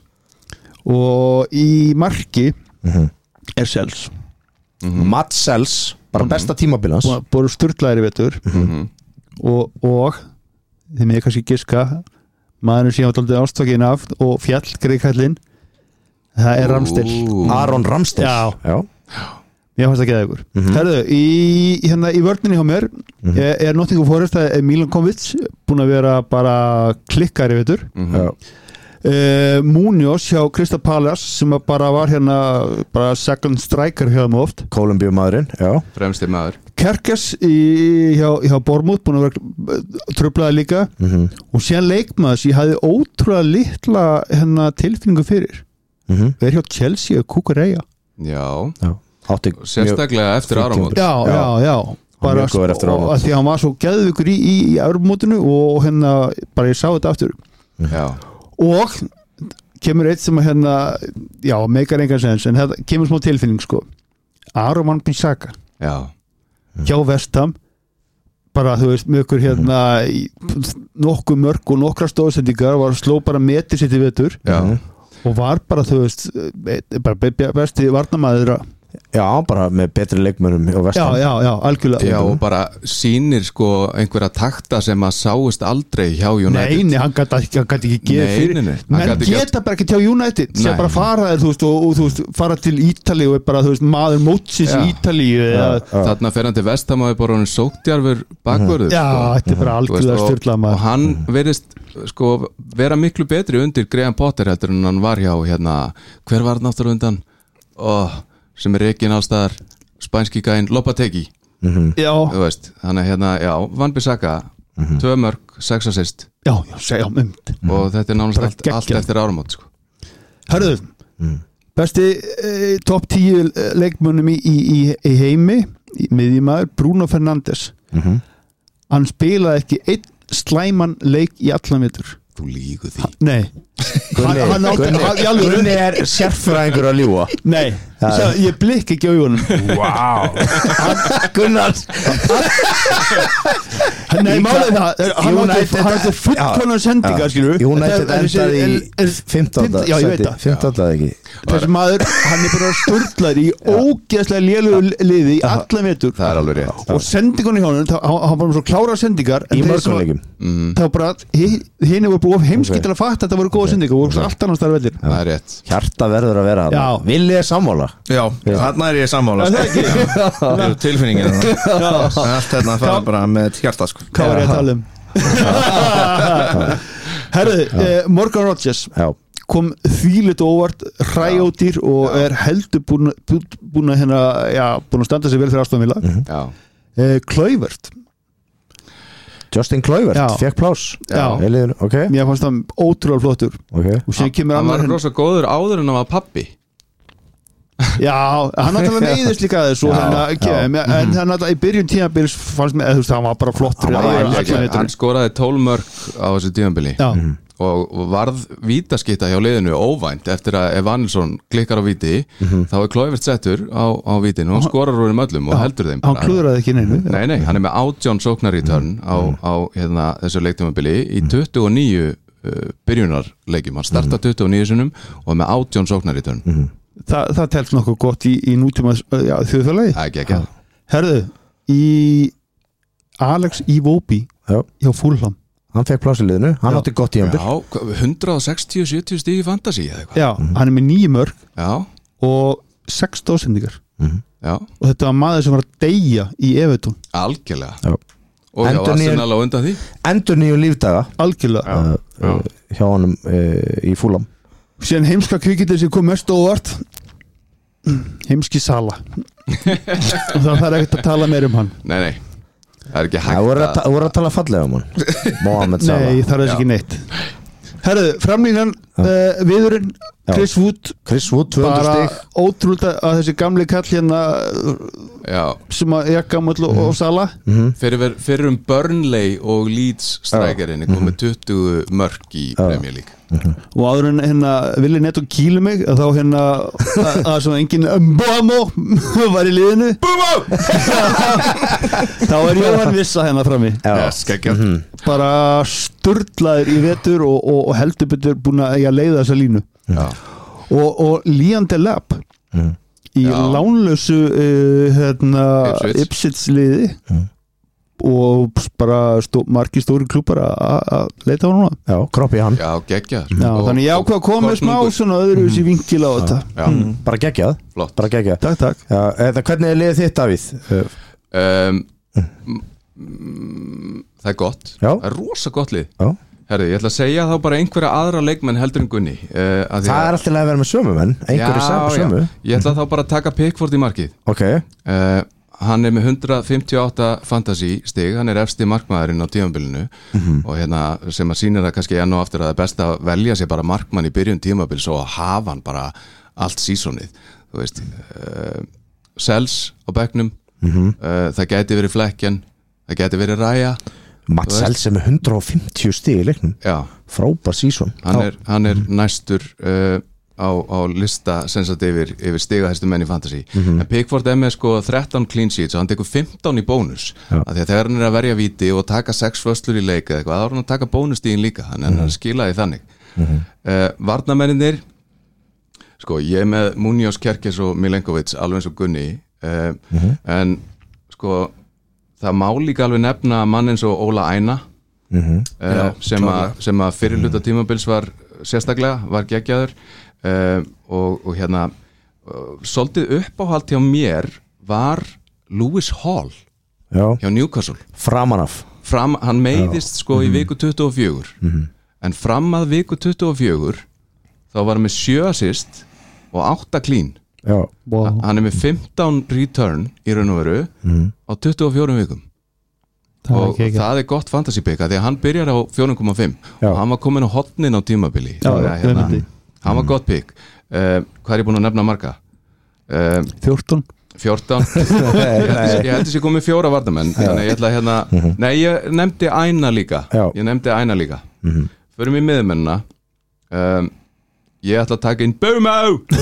Og í marki mm-hmm. er Sells mm-hmm. Matt Sells, bara mm-hmm. besta tímabilans Búið sturlaðir í vetur mm-hmm. og, og þið með kannski giska maðurinn sem átaldi ástökin af og fjall greikallinn það er Ramsdale Aron Ramsdale Já, Já. Ég fannst að geða ykkur mm-hmm. Herðu, í, hérna, í vörninni hjá mér mm-hmm. er, er Nottingham Forest það er Milankovic búin að vera bara klikkar í vetur mm-hmm. uh, Munoz hjá Crystal Palace sem bara var hérna bara second striker hjá þeim oft Kólumbíumaðurinn, já Fremsti maður Kerkes í, hjá, hjá Bournemouth búin að vera tröflaði líka mm-hmm. og síðan leikmaður sem ég hafði ótrúlega litla hérna, tilfinningu fyrir mm-hmm. er hjá Chelsea og Kukureya Já, já. Átti sérstaklega eftir áramót Já, já, já bara sko, að því að hann var svo geðvikur í, í, í áramótinu og hérna bara ég sá þetta aftur Já og kemur eitt sem að hérna já, meikar engan sens en þetta kemur smá tilfinning sko Aaron Wan-Bissaka Já hjá West Ham bara þú veist með ykkur hérna í, nokkuð mörg og nokkra stóðsendingar var sló bara metið sitt í vetur Já og var bara þú veist bara besti varnamaður Já, bara með betri leikmönnum og vestan. Já, já, já, algjörlega Já, og bara sýnir sko einhverja takta sem að sáist aldrei hjá United Nei, nei, hann gæti ekki gefa fyrir Nei, nei, nei menn geta bara ekki hjá United sem bara fara þér, þú veist, og, og þú veist fara til Ítali og er bara, þú veist, maður mótsins í Ítali Þarna fer hann til West Ham og er bara hann sóktjarfur bakvörður Já, þetta er bara algjörlega styrla og hann verðist sko vera miklu betri undir Graham Potter heldur en hann var hjá hérna, hver var hann aftur undan og sem er reikin allstaðar spænski gæinn Lopetegui mm-hmm. Já veist, hann er hérna, já, Wan-Bissaka mm-hmm. tvö mörg, sex assist Já, já, segja mynd mm-hmm. og þetta er nánast allt, allt eftir áramót sko. Hörðu, mm. besti eh, topp tíu leikmönnum í, í, í heimi í miðjumaður, Bruno Fernandes mm-hmm. hann spilaði ekki einn slæman leik í allan vetur Þú lígu því Nei Gunni, Gunni, Gunni er sérfræðingur að ljúa Nei, ég, ég blikk ekki á jónum Wow Gunnar Nei, málið það hann átti fullkonar sendingar skilur United endaði í fimmtánda Já, ég veit það fimmtánda ekki Þessi maður, hann er bara sturglar í ógeðslega lélugu liði í allan vetur Það er alveg rétt og sendingunni hjá hann, hann var svo klára sendingar í mörguleikum þá bara, hinn var bara heimski til að fatta að þetta voru góða sendingar og allt annars þar veldir Það er rétt Hjarta verður að vera hann Villi er sammála Já, þarna er ég sammála Það er tilfinningin Allt hérna fara bara með hjarta sko. Hvað var ég að tala um? Herðu, Morgan Rodgers Já kom þvílit óvart hræjódýr og er heldur búin, búin að hérna, já, búin að standa sig vel fyrir Aston Villa mm-hmm. eh, Kluivert Justin Kluivert, fekk plás já, Eliður, okay. Mér fannst það ótrúlega flottur okay. og síðan kemur hann var rosa góður áður en hann var pappi já, hann náttúrulega meiðist líka þessu já, hann, já. En hann náttúrulega í byrjun tímabils fannst mér, þú veist, hann var bara flottur hann, var, hann, hann skoraði tólf mörg á þessu tímabili já mm. og varð vítaskita hjá liðinu óvænt eftir að Evanilsson klikkar á víti mm-hmm. þá er Kluivert settur á, á vítinu og hann skorar úr um öllum og heldur þeim hann klúðraði ekki neinu nei, nei, hann er með átján sóknarítörn á, á hérna, þessu leiktímabili í tuttugu og níu uh, byrjunarleikjum hann starta tuttugu og níu sinum og með átján sóknarítörn mm-hmm. Þa, það telst nokkuð gott í, í nútíma þjóðfélagi það er ekki ekki herðu, í Alex Iwobi hjá Fulham hann fekk pláss í liðinu, hann átti gott í já, hundrað sextíu til sjötíu stíg í fantasy eða eitthvað já, mm-hmm. hann er með níu mörg já. og sex stóðsendingar mm-hmm. og þetta var maður sem var að deyja í Everton algjörlega já. og hjá Arsenal á undan því endur nýju lífdaga algjörlega uh, uh, hjá honum uh, í Fulham síðan heimska kvikindir sem kom mest óvart heimski Sala og það þarf ekkert að tala meir um hann nei, nei, það er ekki hægt það voru að, að, voru að tala fallega um hann Mohamed Salah nei, það er ekki neitt herðu, framlínan uh, viðurinn Chris Wood Chris Wood, tvö hundruð bara stig ótrúlega að þessi gamli kall hérna Já, sem að ég gamall og, og Sala fyrir, fyrir um Burnley og Leeds strækjarinn er komið tuttugu mörk í Premier League og áður en hérna villi netto kýlu mig að þá hérna að, að svona engin Mbomo var í liðinu Mbomo þá er Jóhann Vissa hérna frammi Já, skeggjart bara sturlaður í vetur og, og, og heldur betur búin að eiga að leiða þessa línu Já, og, og Liam Delap mm. í Já. lánlausu uh, hérna, Ipswich. Ipswich liði Mm. og bara stó, margir stóri klúpar að leita á núna Já, kroppi hann já geggjað Já, þannig ég ákvað að koma með smá svona öðru þessi vinkil á þetta Já, mm. Bara geggjað flott Bara geggjað Takk, takk Já, eða hvernig er liðið þitt, Davíð? Uh, um, mm, Það er gott Já. Það er rosa gott lið Já. Herðu, ég ætla að segja þá bara einhverja aðra leikmenn heldur en Gunni uh, að því Það að- er alltaf að vera með sömu menn Einhverju Já, sem sömu já. Ég ætla þá bara að taka Pickford í markið Ok, uh, Hann er með hundrað fimmtíu og átta fantasy stig, hann er efsti markmaðurinn á tímabilinu og hérna sem að sýnir það kannski enn og aftur að það er best að velja sér bara markmann í byrjun tímabil svo að hafa hann bara allt sísonið þú veist uh, Sells á bekknum uh, það gæti verið Flekken það gæti verið Raya Mats Þú veist. Sells er með hundrað og fimmtíu stig í leiknum Já, Frábær sísón hann er, hann er næstur uh, á, á lista sem sagt yfir, yfir stigahæstu menn í fantasy en Pickford er með sko þrettán clean sheets og hann tekur fimmtán í bónus Já. af því að þegar hann er að verja víti og taka sex föslur í leika eitthvað, þá er hann að taka bónustíðin líka hann er að skila því þannig mm. uh, Varnamennir sko ég er með Munoz, Kerkes og Milenkovic alveg eins og Gunni uh, en sko það má líka alveg nefna mann eins og Óla Æna uh, sem, a, sem að fyrir hluta tímabils var sérstaklega, var geggjaður uh, og, og hérna uh, svolítið uppáhald hjá mér var Lewis Hall Já, hjá Newcastle framanaf fram, hann meiðist sko í viku tuttugu og fjögur en fram að viku tuttugu og fjögur þá var hann með sjö assist og átta clean Já, wow. hann er með fimmtán return í raun og veru á tuttugu og fjórum vikum Það er og ekki ekki það er gott fantasy pick því að hann byrjar á fjóra komma fimm Já. og hann var komin á hotnin á tímabili Já, Þannig að, hérna, einmitt. hann var gott pick uh, hvað er ég búin að nefna marga? Uh, fjórtán fjórtán ég held þess að ég kom með fjóra varnamenn þannig að ég ætla að hérna nei ég nefndi Æna líka Já. ég nefndi Æna líka förum í miðmennina um, ég ætla að taka inn Bumo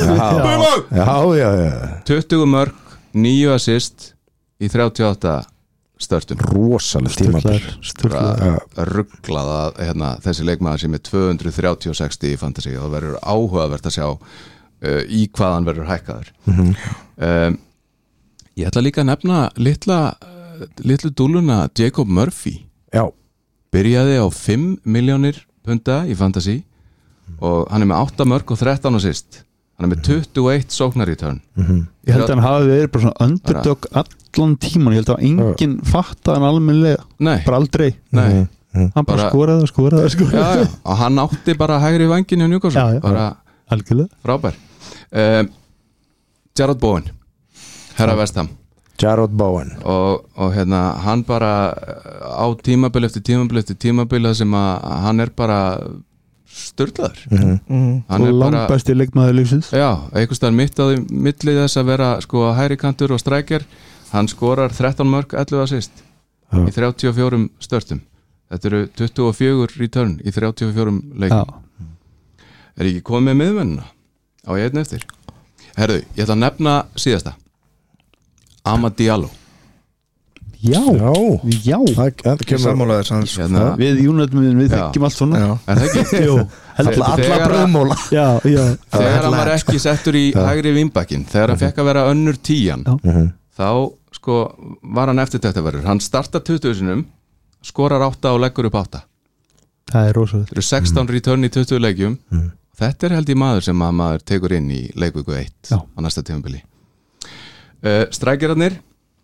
Bumo já, já, já. tuttugu mörg, níu assist í þrjátíu og átta störtum Rosaleg tímabil Sturlaður rugglað að hérna, þessi leikmaður sem er tvö hundruð þrjátíu og sex í fantasy og það verður áhugavert að sjá uh, í hvað hann verður hækkaður um, ég ætla líka að nefna litla, uh, litlu dúluna Jacob Murphy Já, byrjaði á fimm milljónir punta í fantasy og hann er með átta mörg og þrettán assist hann er með tuttugu og eitt sóknarítörn Ég held að hann hafi verið bara svona underdog allan tíman, ég held að enginn fatta hann almennilega, nei, bara aldrei nei hann bara, Bara- skoraði og skoraði og já, skoraði já. og hann átti bara hægri vangin hjá Já, Newcastle já. bara algjörlega frábær um, Gerard Bowen herra Vestham Jarrod Bowen og, og hérna hann bara uh, á tímabil eftir tímabil eftir tímabil þar sem að hann er bara sturlaður hann og er bara langbæsti leikmaður lífsins já, einhvers staðar mitt á því milli þess að vera sko hægri kantur og strækjar hann skorar þrettán mörg, ellefu assist Já. í þrjátíu og fjórum störtum þetta eru tuttugu og fjögur return í þrjátíu og fjórum leikum Já, er ekki komið með miðmennina á ég einn eftir herðu, ég ætla að nefna síðasta Amad Diallo já, Já, já. það, það Ég kemur sammálaður sanns hérna, Við United við Já. þekkjum allt svona Já. er það ekki? Jú, alla, alla Þegar að- bröðmóla já, já þegar hann var ekki settur í hægri vimbakkin þegar hann fekk að vera önnur tíjan Já. þá sko var hann eftirtektaverður hann startar tuttugu sinum skorar átta og leggur upp átta Það er rosalega þetta eru sextán return í tuttugu leikjum þetta er held í maður sem að maður tekur inn í leikvíku eitt Já. á næsta tímabili uh, strækjararnir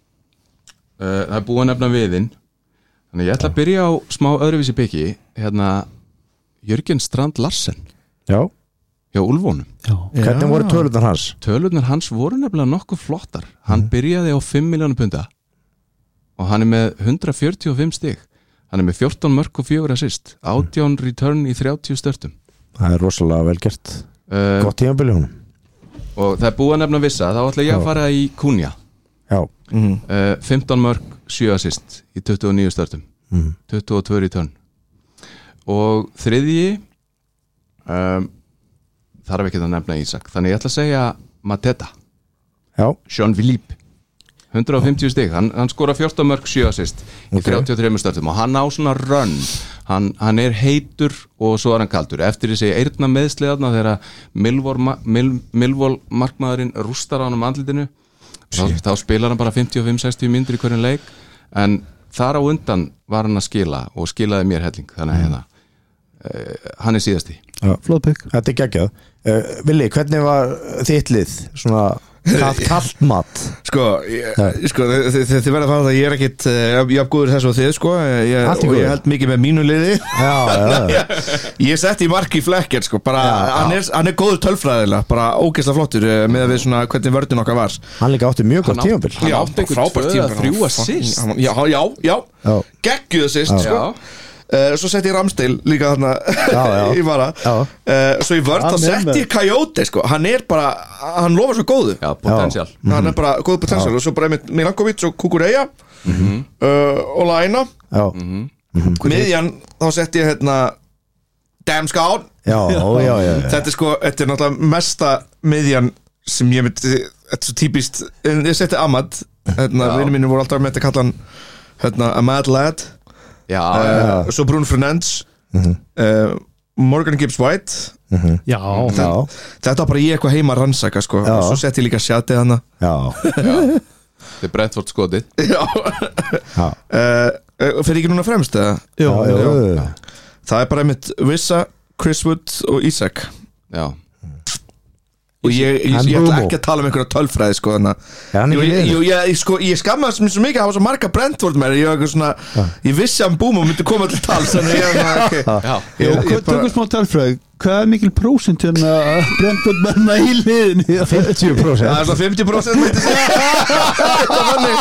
uh, það er búið að nefna viðinn þannig ég ætla að byrja á smá öðruvísi byggi hérna Jörgen Strand Larsen Já, hjá Úlfónum Já, hvernig voru tölunar hans? tölurnar hans voru nefnilega nokkuð flottar hann byrjaði á fimm milljónum punta og hann er með hundrað fjörutíu og fimm stig hann er með fjórtán mörk og fjögur assist átján return í þrjátíu störtum það er rosalega vel gert uh, Gott tímabil í honum Og það er búið að nefna vissa Þá ætla ég að Já. fara í Cunha Já, mm. uh, fimmtán mörg, sjö assist Í tuttugu og níu störtum mm. tuttugu og tvö í tönn Og þriðji um, Þarf ekki að nefna Ísak Þannig ég ætla að segja Mateta já, Jean-Philippe hundrað og fimmtíu stig, hann, hann skora fjórtán mörg, sjö assist í Ok. þrjátíu og þremur störtum og hann á svona run hann, hann er heitur og svo er hann kaldur eftir þessi eyrna meðsliðarna þegar Millwall ma- Mill- Millwall markmaðurinn rústar á hann um andlitinu þá, þá spilar hann bara fimmtíu og fimm til sextíu mínútur í hverjum leik en þar á undan var hann að skila og skilaði mér helling þannig að hérna uh, hann er síðasti Flóðpík þetta er geggjað uh, Vili, hvernig var þitt lið? Svona kallt, kallt mat Sko, ég, sko þið, þið, þið verða að fara það að ég er ekkit uh, jafn góður þessu og þið sko ég, Allt í og góðu. ég held mikið með mínu liði Já, já, já. Ég setti í marki Flekker sko bara, Já, hann, er, hann er góður tölfræðilega bara ógeðslega flottur uh, með að við svona hvernig vörðin okkar var Hann líka átti mjög gott Hann á- tímabil hann Já, átti einhver frábært tvö tímabil. eða þrjú assist. Hann- Já, já, já, Já. geggjuð assist Já. sko Uh, svo setti ég Ramsdale líka þarna Já, já. í vara Já. uh, svo í vörð þá Hann er setti með- ég Coyote sko. hann er bara, hann lofar svo góðu já, potensial hann er bara góðu potential og svo bara með Milankovic og Kukureya uh, og Laina Já, miðjan þá setti ég hérna Damn Scout já, já, já, já. þetta er sko, þetta er náttúrulega mesta miðjan sem ég myndi þetta er svo típist, en ég setti Ahmad hérna, Já. vinnu mínu voru alltaf með þetta kalla hann hérna, Ahmad Lad já, uh, svo Bruno Fernandes uh, Morgan Gibbs White Já, Já, þetta var bara ég eitthvað heima að rannsaka sko. Já. og svo setti ég líka sjatið hana já, þetta er Brentford skotið já já, uh, uh, fyrir ekki núna fremst eða? Jú, já, jú. já. það er bara einmitt Vissa, Chris Wood og Isaac já og ég, ég, Hann ég ætla Bruno. ekki að tala um einhverja tölfræði sko, þannig að Er hann Jú, ekki ég, liðinu? jú, ég, ég, sko, ég skammaðist mér svo mikið að hafa svo marga Brentford með ég, var eitthvað svona, ég vissi að hann búm og myndi koma til tals þannig að ég, svona, okay. já, ég, ég Tökum bara, smá talfræði Hvað er mikil prósent hérna að Brentford menna í liðinu? fimmtíu það prósent er svona fimmtíu prósent myndi segja.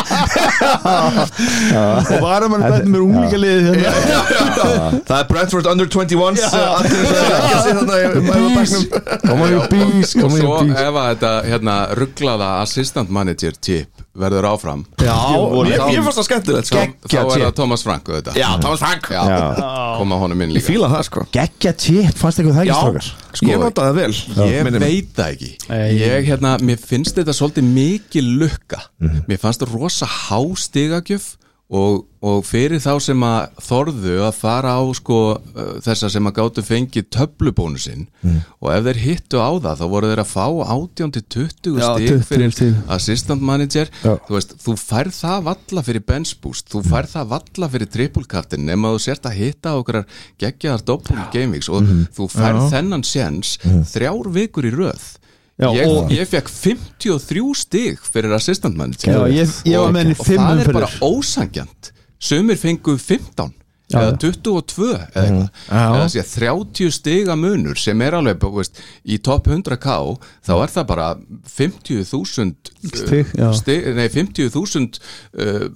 Og varum hann bætt með unglinga liði hérna það er Brentford under twenty-ones uh, allir það er ekki að segja þetta í- í bekknum. Koma í bís, og koma í svo bís ef að þetta hérna rugglaða assistant manager tip verður áfram já, og ég, ég fannst það skemmtilegt sko. þá, þá er það Thomas Frank auðvitað. já, Thomas Frank já, koma honum inn ég líka fíla það sko Geggja tip, fannst eitthvað það ekki strókar Sko, ég notaði það vel ég minnir mig. veit það ekki Nei. ég, hérna, mér finnst þetta svolítið mikil lukka mér fannst það rosa há stigagjöf og, og fyrir þá sem að þorðu að fara á sko, uh, þessar sem að gátu fengið töflubónusinn og ef þeir hittu á það þá voru þeir að fá átján til tuttugu Já, stig tuttugu fyrir stig. assistant manager Já. þú veist, þú færð það valla fyrir bench boost þú færð það valla fyrir triple captain nema þú sért að hitta okkur geggjaðar doppel game weeks og þú færð þennan séns þrjár vikur í röð Já, ég, og- ég fekk fimmtíu og þrjú stig fyrir assistant manager Já, ég, ég var með henni og fimm það er bara umferðir ósangjant sumir fengu fimmtán Já, eða já. tuttugu og tvö eða eitthvað eða sé þrjátíu stiga munur sem er alveg veist, í topp hundrað ká þá er það bara fimmtíu þúsund Stig, já. stig, nei fimmtíu þúsund uh,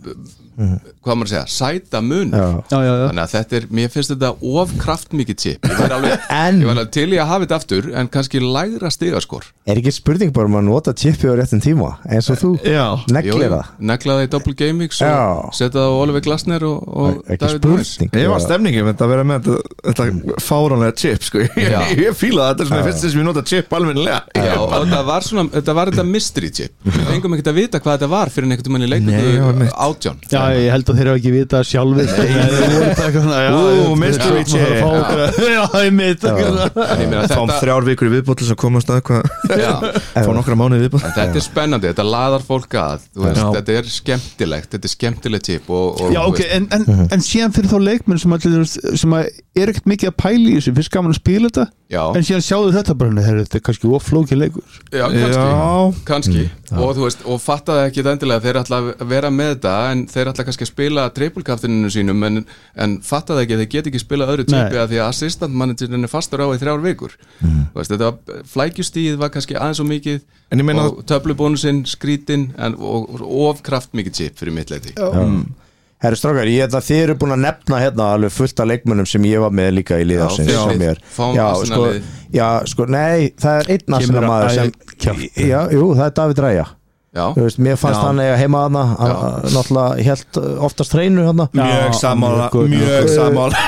hvað maður að segja, sæta munur Já. Já, já, já. þannig að þetta er, mér finnst þetta of kraftmikið chip ég var alveg, En- ég var alveg til í að hafa þetta aftur en kannski lægra stigaskor Er ekki spurning bara um að nota tipið á réttin tíma eins og þú já neglir það neglaði í double game weeks Já. og setja það á Oliver Glasner og, og Ekki David Moyes. spurning ég var stemningin með þetta að vera með þetta, þetta fáránlega chip sko. ég, Já. ég fíla þetta, þetta er svona fyrst sem ég nota chip almennilega Já, og þetta var svona, þetta var þetta mystery chip við fengum ekkert að vita hvað þetta var fyrir einhvern mann í Nei, já, leiknum einmitt. átján Já, ég held að þeir eru ekki vita sjálfir sko. Nei, þeir voru bara eitthvað svona, já, Ú, ég- mystery já, maður chip. fá okkur- Já, ég mitt En ég meina, fáum þetta, þrjár vikur í viðbót til þess að komast að eitthvað já, fá nokkra mánuði viðbót en þetta er spennandi, þetta laðar fólk að þú veist, Já. þetta er skemmtilegt þetta er skemmtilegt chip og, og Já, þú ok, veist, en, en, en síðan fyrir þá leikmenn sem, allir, sem að er ekkert mikið að pæla í þessu fyrst gaman að spila þetta já, en síðan sjáðu þetta bara, nei, þetta er kannski oflóki leikur já, kannski, Já. kannski. og þú veist, og fattaði ekki endilega þeir ætla að vera með þetta en þeir ætla kannski að spila trippulkaftininu sínum en, en fattaði ekki að þeir get ekki spila öðru chipi Nei. að því að assistant managerin er fastur á í þrjár vikur þú veist, þetta var, flækjustíð var kannski aðeins og mikið En ég meina og töflubónusinn, skrítin en, og, og of kraftmikið chip fyrir mitt leiti Mm. Herru strákar, ég held að þið eru búin að nefna hérna alveg fullt af leikmönnum sem ég var með líka í liðarsins Já, sem er fáum Já, Arsenal sko, lið. já, sko, nei, það er einn Arsenal maður sem Já, jú, það er David Raya Já, Þú veist, mér fannst Já. hann eiga heima hana hann náttúrulega helt oftast hreinu hana Mjög sammála, mjög sammála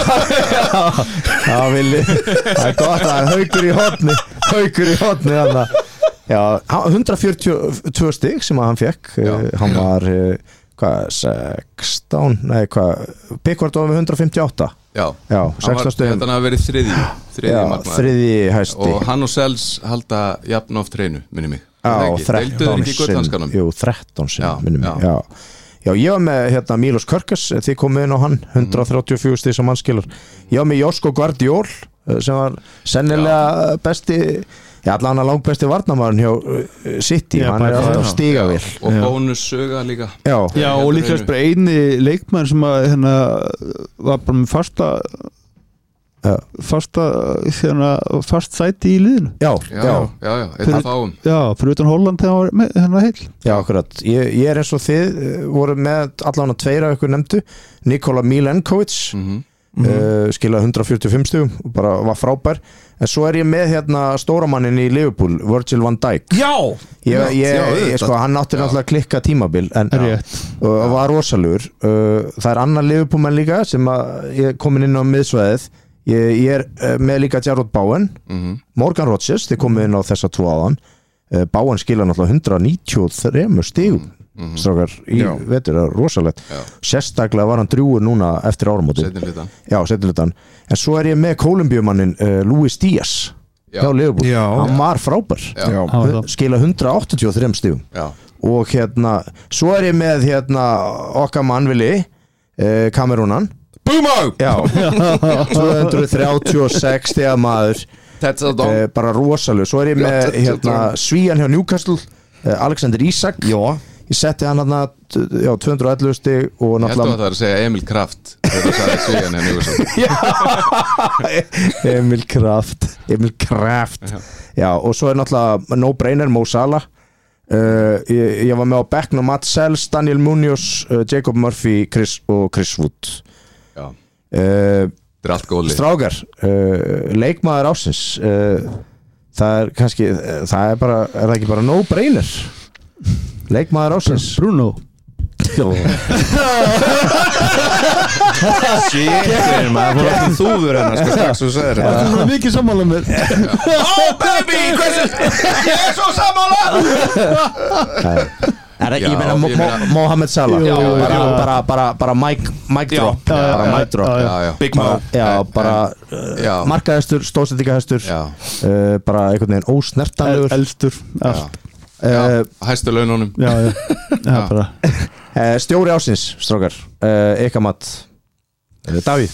Já, villi Það er gott að það er haukur í hotni Haukur í hotni hana Já, hann- hundrað fjörutíu og tvö stig sem að hann fekk Já. uh, Hann var uh, hvað, sextán Nei, hvað, Pickford var með hundrað fimmtíu og átta já Já, Hann var, sextán stigum Þetta hafi verið þriði Þriði Já, markmaður þriði hæsti Og hann og Sels halda jafn oft hreinu, minni mig Já, Deilduðu þeir þrettán ekki gullhanskanum? Jú, þrettán sinn Já, minnum já. mig, já. já, ég var með hérna Milos Körkes, þið komið inn á hann hundrað þrjátíu og fjögur stig sem hann skilar Ég var með Josko Guardiol eh, sem var sennilega besti Já, allan að langbesti varnarmaðurinn hjá uh, City, Já, hann er bara- alltaf stiga vel Og bónussöga líka Já, Já, og líklega bara eini leikmann sem að hérna var bara með fasta Já. fasta hérna, fast sæti í liðinu já, Já, já, já, já, einn af fáum Já, fyrir utan Holland þegar hann var með, hérna heil já, akkurat ég, ég er eins og þið uh, voru með allan að tveira ykkur nefndu Nikola Milenkovic Mhm. uh, skilaði hundrað fjörutíu og fimm stigum og bara var frábær en svo er ég með hérna stóramannin í Liverpool Virgil van Dijk Já, ég, ég, já, ég, auðvitað. sko, hann átti náttúrulega að klikka tímabil en Rétt. og var rosalugur uh, það er annar Liverpool menn líka sem að ég er komin inn á miðsvæðið ég, ég er uh, með líka Jarrod Bowen Mhm. Morgan Rodgers, þið komið inn á þessa tvo áðan uh, Bowen skila náttúrulega hundrað níutíu og þrjú stigum Mhm. strákar í Já. vetur, það er rosalegt Já. sérstaklega var hann drjúur núna eftir áramótin Seinni hlutan já, setjuletan en svo er ég með Kólumbíumannin uh, Luis Díaz Já. hjá Liverpool, Já. hann var frábær Já. Já. Hann var það. skila hundrað áttatíu og þrjú stigum Já, og hérna, svo er ég með hérna okkar mannvili uh, Kamerúnan Búmá já, tvö hundruð þrjátíu og sex stiga maður Tetsa uh, Dom bara rosalega, svo er ég Já, með þetta- hérna, Svían hjá Newcastle uh, Alexander Isak Já, ég setti hann hérna já, tvö hundruð og ellefu stig og Ég held að náttúrulega það er að segja Emil Kraft Þegar það sagði Svíjan henni Emil Kraft Emil Kraft Já. já, og svo er náttúrulega no brainer Mo Salah uh, ég, ég var með á bekknum Matt Sells, Daniel Munoz uh, Jacob Murphy, Chris og Chris Wood Já, uh, þetta er allt góðli strákar uh, leikmaður ásins uh, það er kannski uh, það er bara, er það ekki bara no brainer leikmaður ásins Bruno Shit, maður fór ekki þúfur hennar sko strax þú segir þetta Það er mikið sammála með Oh baby, hversu Ég er svo sammála er, Já, ég meina Mo- ég meina- Mo- Mohamed Salah Jú, jú, bara, jú. bara, bara, bara mic, mic Já, drop já, bara já, mic drop já, Já, já Big Mo já, En- bara Já, markaðhestur, stóðsendingahestur já, uh, bara einhvern veginn ósnertanlegur Elstur já, allt. já uh, Hæstu laununum Já, já, já, bara uh, stjóri ásins, strókar uh, Ekamat uh, Davíð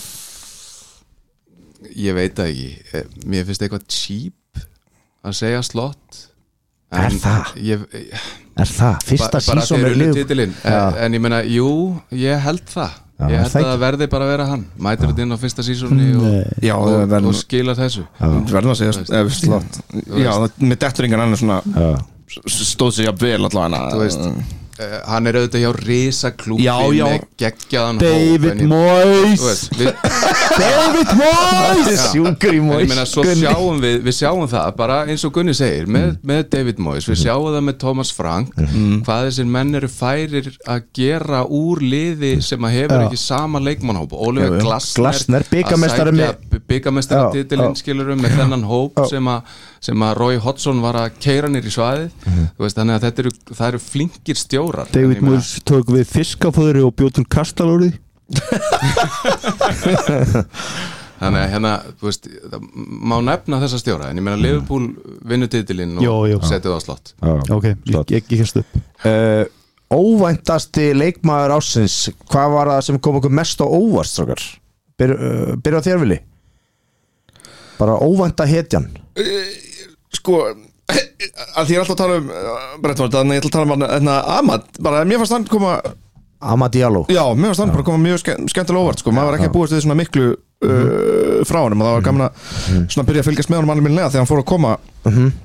Ég veit það ekki Eh, Mér finnst eitthvað cheap að segja slott Er það? Ég, er það, fyrsta bara sísón þeir er unnu lið titilinn Já. en, en ég meina, jú, ég held það Já, Ég er held það að það verði bara að vera hann Mætir þetta inn á fyrsta sísóni og, Nei. Já, og, það og verður skilar þessu verður að segja ef slott Já, með detturingan hann er svona Já. stóð sér jafn vel allavega Þú veist, uh, hann er auðvitað hjá risaklúfi Já, já. með geggjaðan David hóp, en ég- Moyes Þú veist, við, David Moyes sjúkur í en ég meina, Moyes svo sjáum við, við sjáum það bara eins og Gunni segir, með, með David Moyes við sjáum það með Thomas Frank hvað þessir menn eru færir að gera úr liði sem að hefur Já. ekki sama leikmannhóp Já, Oliver já. Glasner, Glasner, bikarmeistari með- byggamestari Já, titilinn já. skilurum með þennan hóp Já. sem að, sem að Roy Hodgson var að keira nýr í svaðið þú veist, þannig að þetta eru, það eru flinkir stjórar En David ég meina- Moyes tók við fiskafóðri og bjóð til kastalóri Þannig að hérna, þú veist, það má nefna þessa stjóra en ég meina Liverpool vinnu titilinn Jó, jó. og setið á slott Ok, ég ekki hérst upp uh, óvæntasti leikmaður ásins hvað var það sem kom okkur mest á óvart strókar Byr, uh, byrja á þér Vili bara óvænta hetjan Sko að því ég er alltaf að tala um Brentford, þannig ég ætla að tala um hann hérna, Ahmad, bara mér fannst hann koma Amad Diallo Já, mér fannst hann bara koma mjög ske, skemmtilega óvart sko, maður var ekki að búast við svona miklu uh, frá honum og það var gaman að svona byrja að fylgjast með honum alveg minnilega þegar hann fór að koma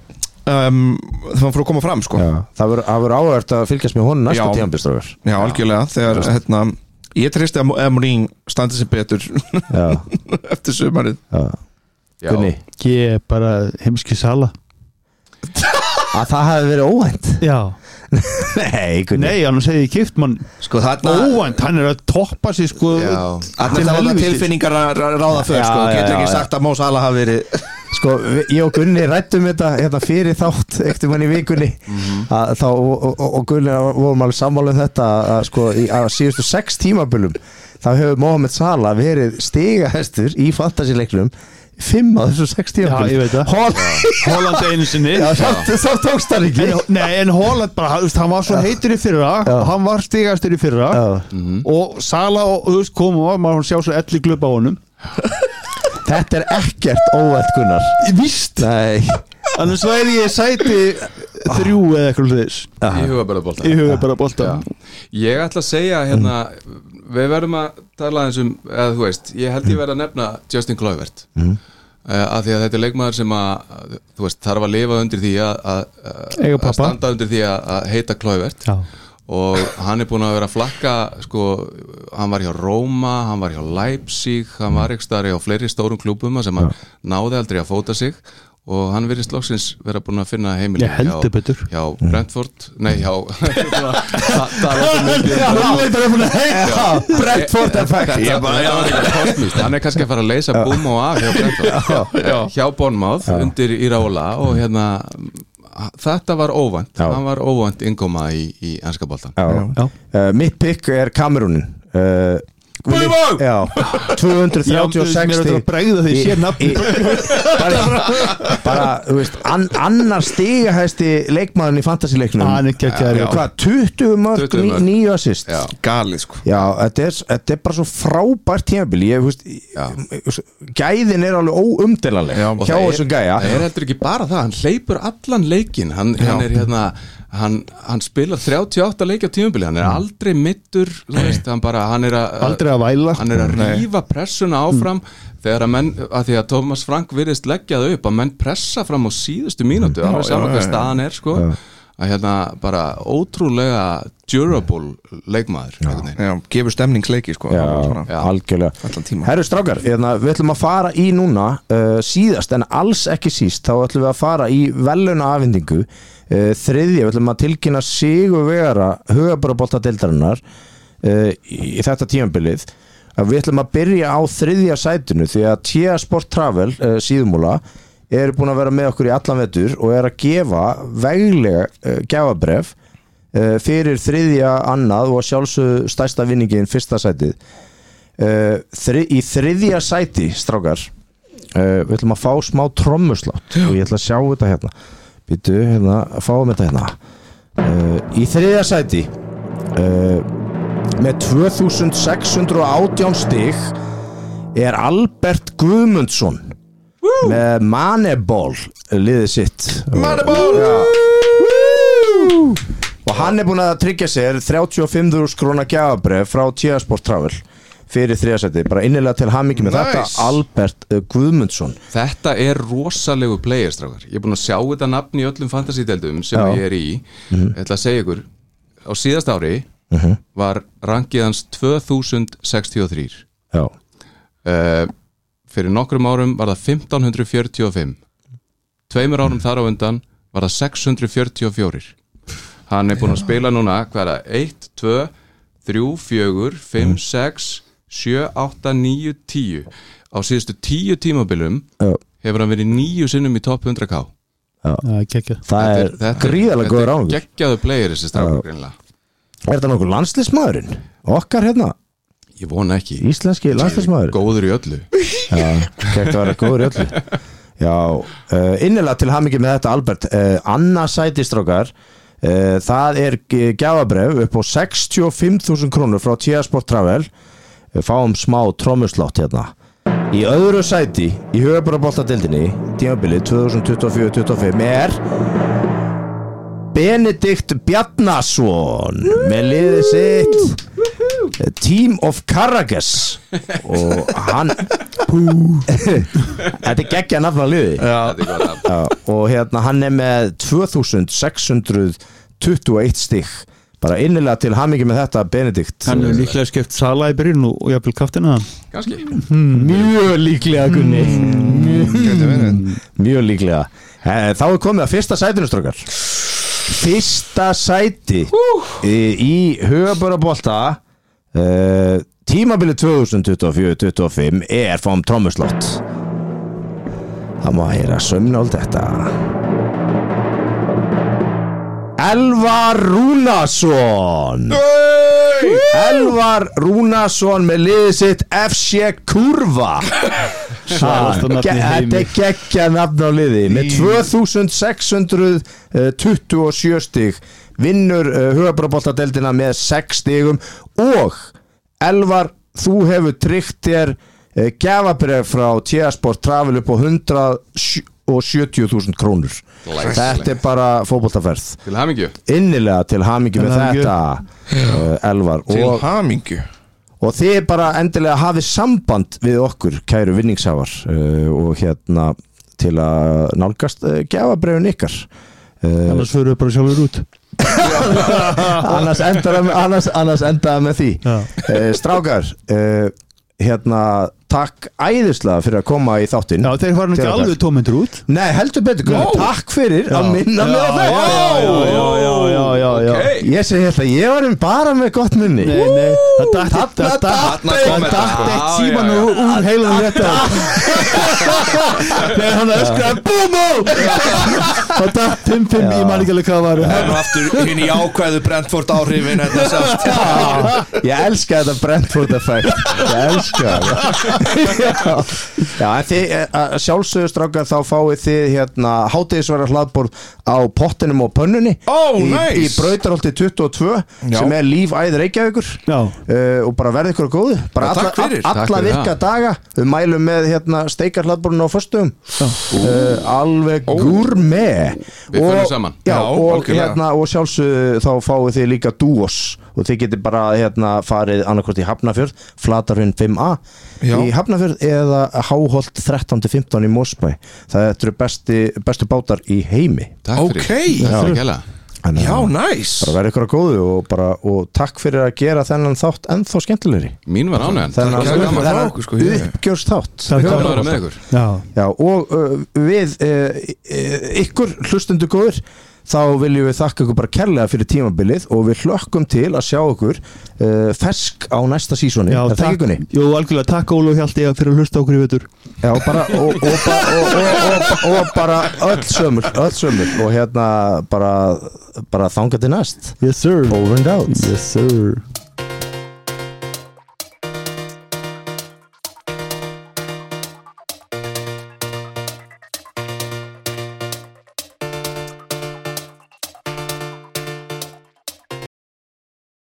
um, það var fyrir að koma fram sko. Já, það verður áhvert að fylgjast með honum næsta tímabilið. Já, algjörlega þegar hérna, ég treysti að Mourinho standi sér betur eftir sumarið. Já. Gunni, ég bara heimski Sala að það hefði verið óvænt. Já. Nei, Gunni. Nei, hann segi kipt mann sko, þarna, óvænt, hann er að toppa sig sko. Það er tilfinningar að ráða för sko, getur ekki sagt að Mo Salah hafi verið sko, ég og Gunni rættum þetta hérna fyrir þátt eftir mann í vikunni mm-hmm. að, þá, og, og, og Gunni vorum alveg sammála um þetta að, sko, í, að síðustu sex tímabölum þá hefur Mohamed Salah verið stigahestur í fantasy-leiknum fimm á þessu sex tímabölum. Já, ég veit það. Hol- Holland einu sinni. Já, samt, samt tókst hann ekki. En, nei, en Holland bara, þú veist, hann var svo heitur í fyrra Já. og hann var stigastur í fyrra mm-hmm. og Salah og, þú veist, kom og maður sjá svo elli glöpa á honum. Þetta er ekkert óvænt, Gunnar. Víst. Nei. Annars væri ég sæti þrjú eða eitthvað þess. Í hugabarabolta. Í hugabarabolta. Ég ætla að segja hérna, við verðum að tala eins um, eða þú veist, ég held ég verð að nefna Justin Kluivert mm. uh, af því að þetta er leikmaður sem að þú veist, þarf að lifa undir því að, að, að standa undir því að, að heita Kluivert. Já. Og hann er búin að vera að flakka sko, hann var hjá Róma, hann var hjá Leipzig, hann var ekki starf hjá fleiri stórum klúbum sem hann náði aldrei að fóta sig og hann virðist loksins vera búin að finna heimili hjá, hjá Brentford nei, hjá Brentford effect hann er kannski að fara að leysa búm og af hjá Brentford hjá Bournemouth undir Iraola og hérna þetta var óvænt, já. Hann var óvænt innkoma í, í enska boltan. uh, Mitt pick er Kamerúnin uh, Já, tvö hundruð þrjátíu og sex stig bregða því sér nafn bara, bara, þú veist an, annar stigahæsti leikmaðurinn í fantasy-leiknum hann er geggjaður. Hvað, tuttugu mörk, níu assist galið sko. Já, þetta er, þetta er bara svo frábært tímabil ég, veist, gæðin er alveg óumdeilanleg hjá þessum gæja. Það er heldur ekki bara það, hann hleypur allan leikinn, hann, hann er hérna Hann, hann spilar þrjátíu og átta leiki á tímabili hann er aldrei middur veist, hann, bara, hann er að, aldrei að væla hann er að rífa pressuna áfram mm. þegar að menn, að því að Thomas Frank virðist leggja það upp að menn pressa fram á síðustu mínútu mm. alveg saman hvað staðan er sko já. Að hérna bara ótrúlega durable leikmaður já. Já, gefur stemningsleiki sko já, já. Algjörlega. Herru strákar, hérna, við ætlum að fara í núna uh, síðast en alls ekki síst þá ætlum við að fara í veluna afhendingu uh, þriðja, við ætlum að tilkynna sigurvegara hugabaraboltadeildarinnar uh, í þetta tímabilið við ætlum að byrja á þriðja sætinu því að T A Sport Travel uh, síðumúla er búin að vera með okkur í allan vetur og er að gefa veglega uh, gjafabréf uh, fyrir þriðja annað og sjálfsögðu stærsta vinningin fyrsta sætið uh, þri, í þriðja sæti strákar uh, við ætlum að fá smá trommuslátt og ég ætla að sjá þetta hérna býtu, hérna, fáum þetta hérna uh, í þriðja sæti uh, með tvö þúsund sex hundruð og átján stig er Albert Guðmundsson með Moneyball liðið sitt Moneyball og hann er búin að tryggja sér þrjátíu og fimm þúsund króna gjafabréf frá T A Sport Travel fyrir þriðasæti, bara innilega til hamingju með nice. Þetta Albert Guðmundsson. Þetta er rosalegu player strákar, ég er búin að sjá þetta nafn í öllum fantasy-deildum sem Já. Ég er í mm-hmm. ég ætla að segja ykkur á síðast ári mm-hmm. var rankið hans tvö þúsund sextíu og þrjú Já uh, fyrir nokkrum árum var það fimmtán hundruð fjörutíu og fimm tveimur árum þar á undan var það sex hundruð fjörutíu og fjögur hann er búin að spila núna hvað er það, eitt, tvö, þrjú, fjögur, fimm, sex, sjö, átta, níu, tíu á síðustu tíu tímabilum Já. Hefur hann verið níu sinnum í topp hundrað K Já, það er, er gríðarlega góður áhugur þetta er geggjaðu player þessi strákur greinlega. Er þetta nokkuð landsliðsmaðurinn? Okkar hérna? Ég vona ekki Íslenski landsliðsmaður góður í öllu Já, kægt að vera góður í öllu Já, uh, innilega til hamingju með þetta Albert uh, Anna sætistrákar uh, það er gjafabréf upp á sextíu og fimm þúsund krónur frá T A Sport Travel uh, fáum smá trommuslátt hérna í öðru sæti í hugabaraboltadeildinni tímabilið tvö þúsund tuttugu og fjögur til tuttugu og fimm er Benedikt Bjarnason með liðið sitt Team of Caracas og hann þetta er geggja nafn á liði Já, Já, og hérna hann er með tvö þúsund sex hundruð tuttugu og eitt stig bara innilega til hamingju með þetta Benedikt Hann er líklega skipt Sala í byrjun og jafnvel kaftina Kannski mjög líklega Gunni mm. mjög líklega þá er komið að fyrsta sætinu strókar fyrsta sæti í, í höfuborðabolta uh, tímabilið tvö þúsund tuttugu og fjögur til tuttugu og fimm er fáum trommuslátt það má heyra sömnál þetta Elvar Rúnarsson Elvar Rúnarsson með liðið sitt F C Kurva Þetta er geggja nafn á liði með tvö þúsund sex hundruð tuttugu og sjö stig vinnur uh, höfuborðaboltadeildina með sex stigum og Elvar, þú hefur tryggt þér uh, gjafabréf frá T-Sport Travel upp á hundrað og sjötíu þúsund krónur þetta er bara fótboltaferð Til hamingju innilega til hamingju með þetta uh, Elvar Til og, hamingju og þið bara endilega hafið samband við okkur kæru vinningshafar uh, og hérna til að nálgast uh, gjafabréfin ykkar uh, Annars fyrir við bara sjálfur út annars endaði annars, annars endaði með því uh, strákar uh, hérna takk æðislega fyrir að koma í þáttinn Já, þeir var ekki alveg tómyndur út Nei, heldur betur, no. takk fyrir já. Að minna mig á það Já, já, já, já, já, já, já. Okay. Ég segi hérna, ég var bara með gott minni Nei, nei, það dætt eitt Þarna datt Það dætt eitt síman úr heilanum þetta Þegar hann öskraði BOOM Það dætt fimm fimm í mann ekki alveg hvað var Það var aftur hinn í ákvæðu Brentford áhrifin þetta sást Já, ég elska þetta Brentford effekt Ég elska þetta Já, já en þið sjálfsögðu strákar þá fáið þið hérna hádegisverðar hlaðborð á pottinum og pönnunni oh, í, nice. í Brautarholti tuttugu og tvö Já. sem er lífæð Reykjavíkur uh, og bara verði ykkur góðu bara Já, alla, takk fyrir. all, alla Takk fyrir virka það. daga við mælum með hérna steikarhlaðborðinu á föstugum uh, alveg Ó. gourmet Við og, förum saman. já, Já, og, algjörlega. hérna, og sjálfsögðu þá fáið þið líka dúos og þið getur bara hérna farið annarkvort í Hafnarfjörð Flatarhraun fimm A Já. í Hafnarfjörð eða Háholt þrettán til fimmtán í Mosfæ það eru besti, bestu bátar í heimi Takk fyrir Ok. Já, kæla Þannig Já, að næs bara verði ykkur að góðu og, bara, og takk fyrir að gera þennan þátt ennþá skemmtilegri Mín var ánægðan þennan, Takk fyrir að fá okkur, sko, ég- uppgjörst þátt Takk Gaman að fyrir. vera með ykkur Já, Já, og uh, við uh, uh, ykkur hlustundu góður þá viljum við þakka ykkur bara kærlega fyrir tímabilið og við hlökkum til að sjá ykkur uh, fersk á næsta sísoni já er það ekki Gunni? Jú, algjörlega, takk Ólu og Hjalti fyrir að hlusta okkur í vetur Já, bara og, og, og, og, og, og, og bara öll sömur öll sömur og hérna bara, bara þangað til næst Yes sir Over and out Yes sir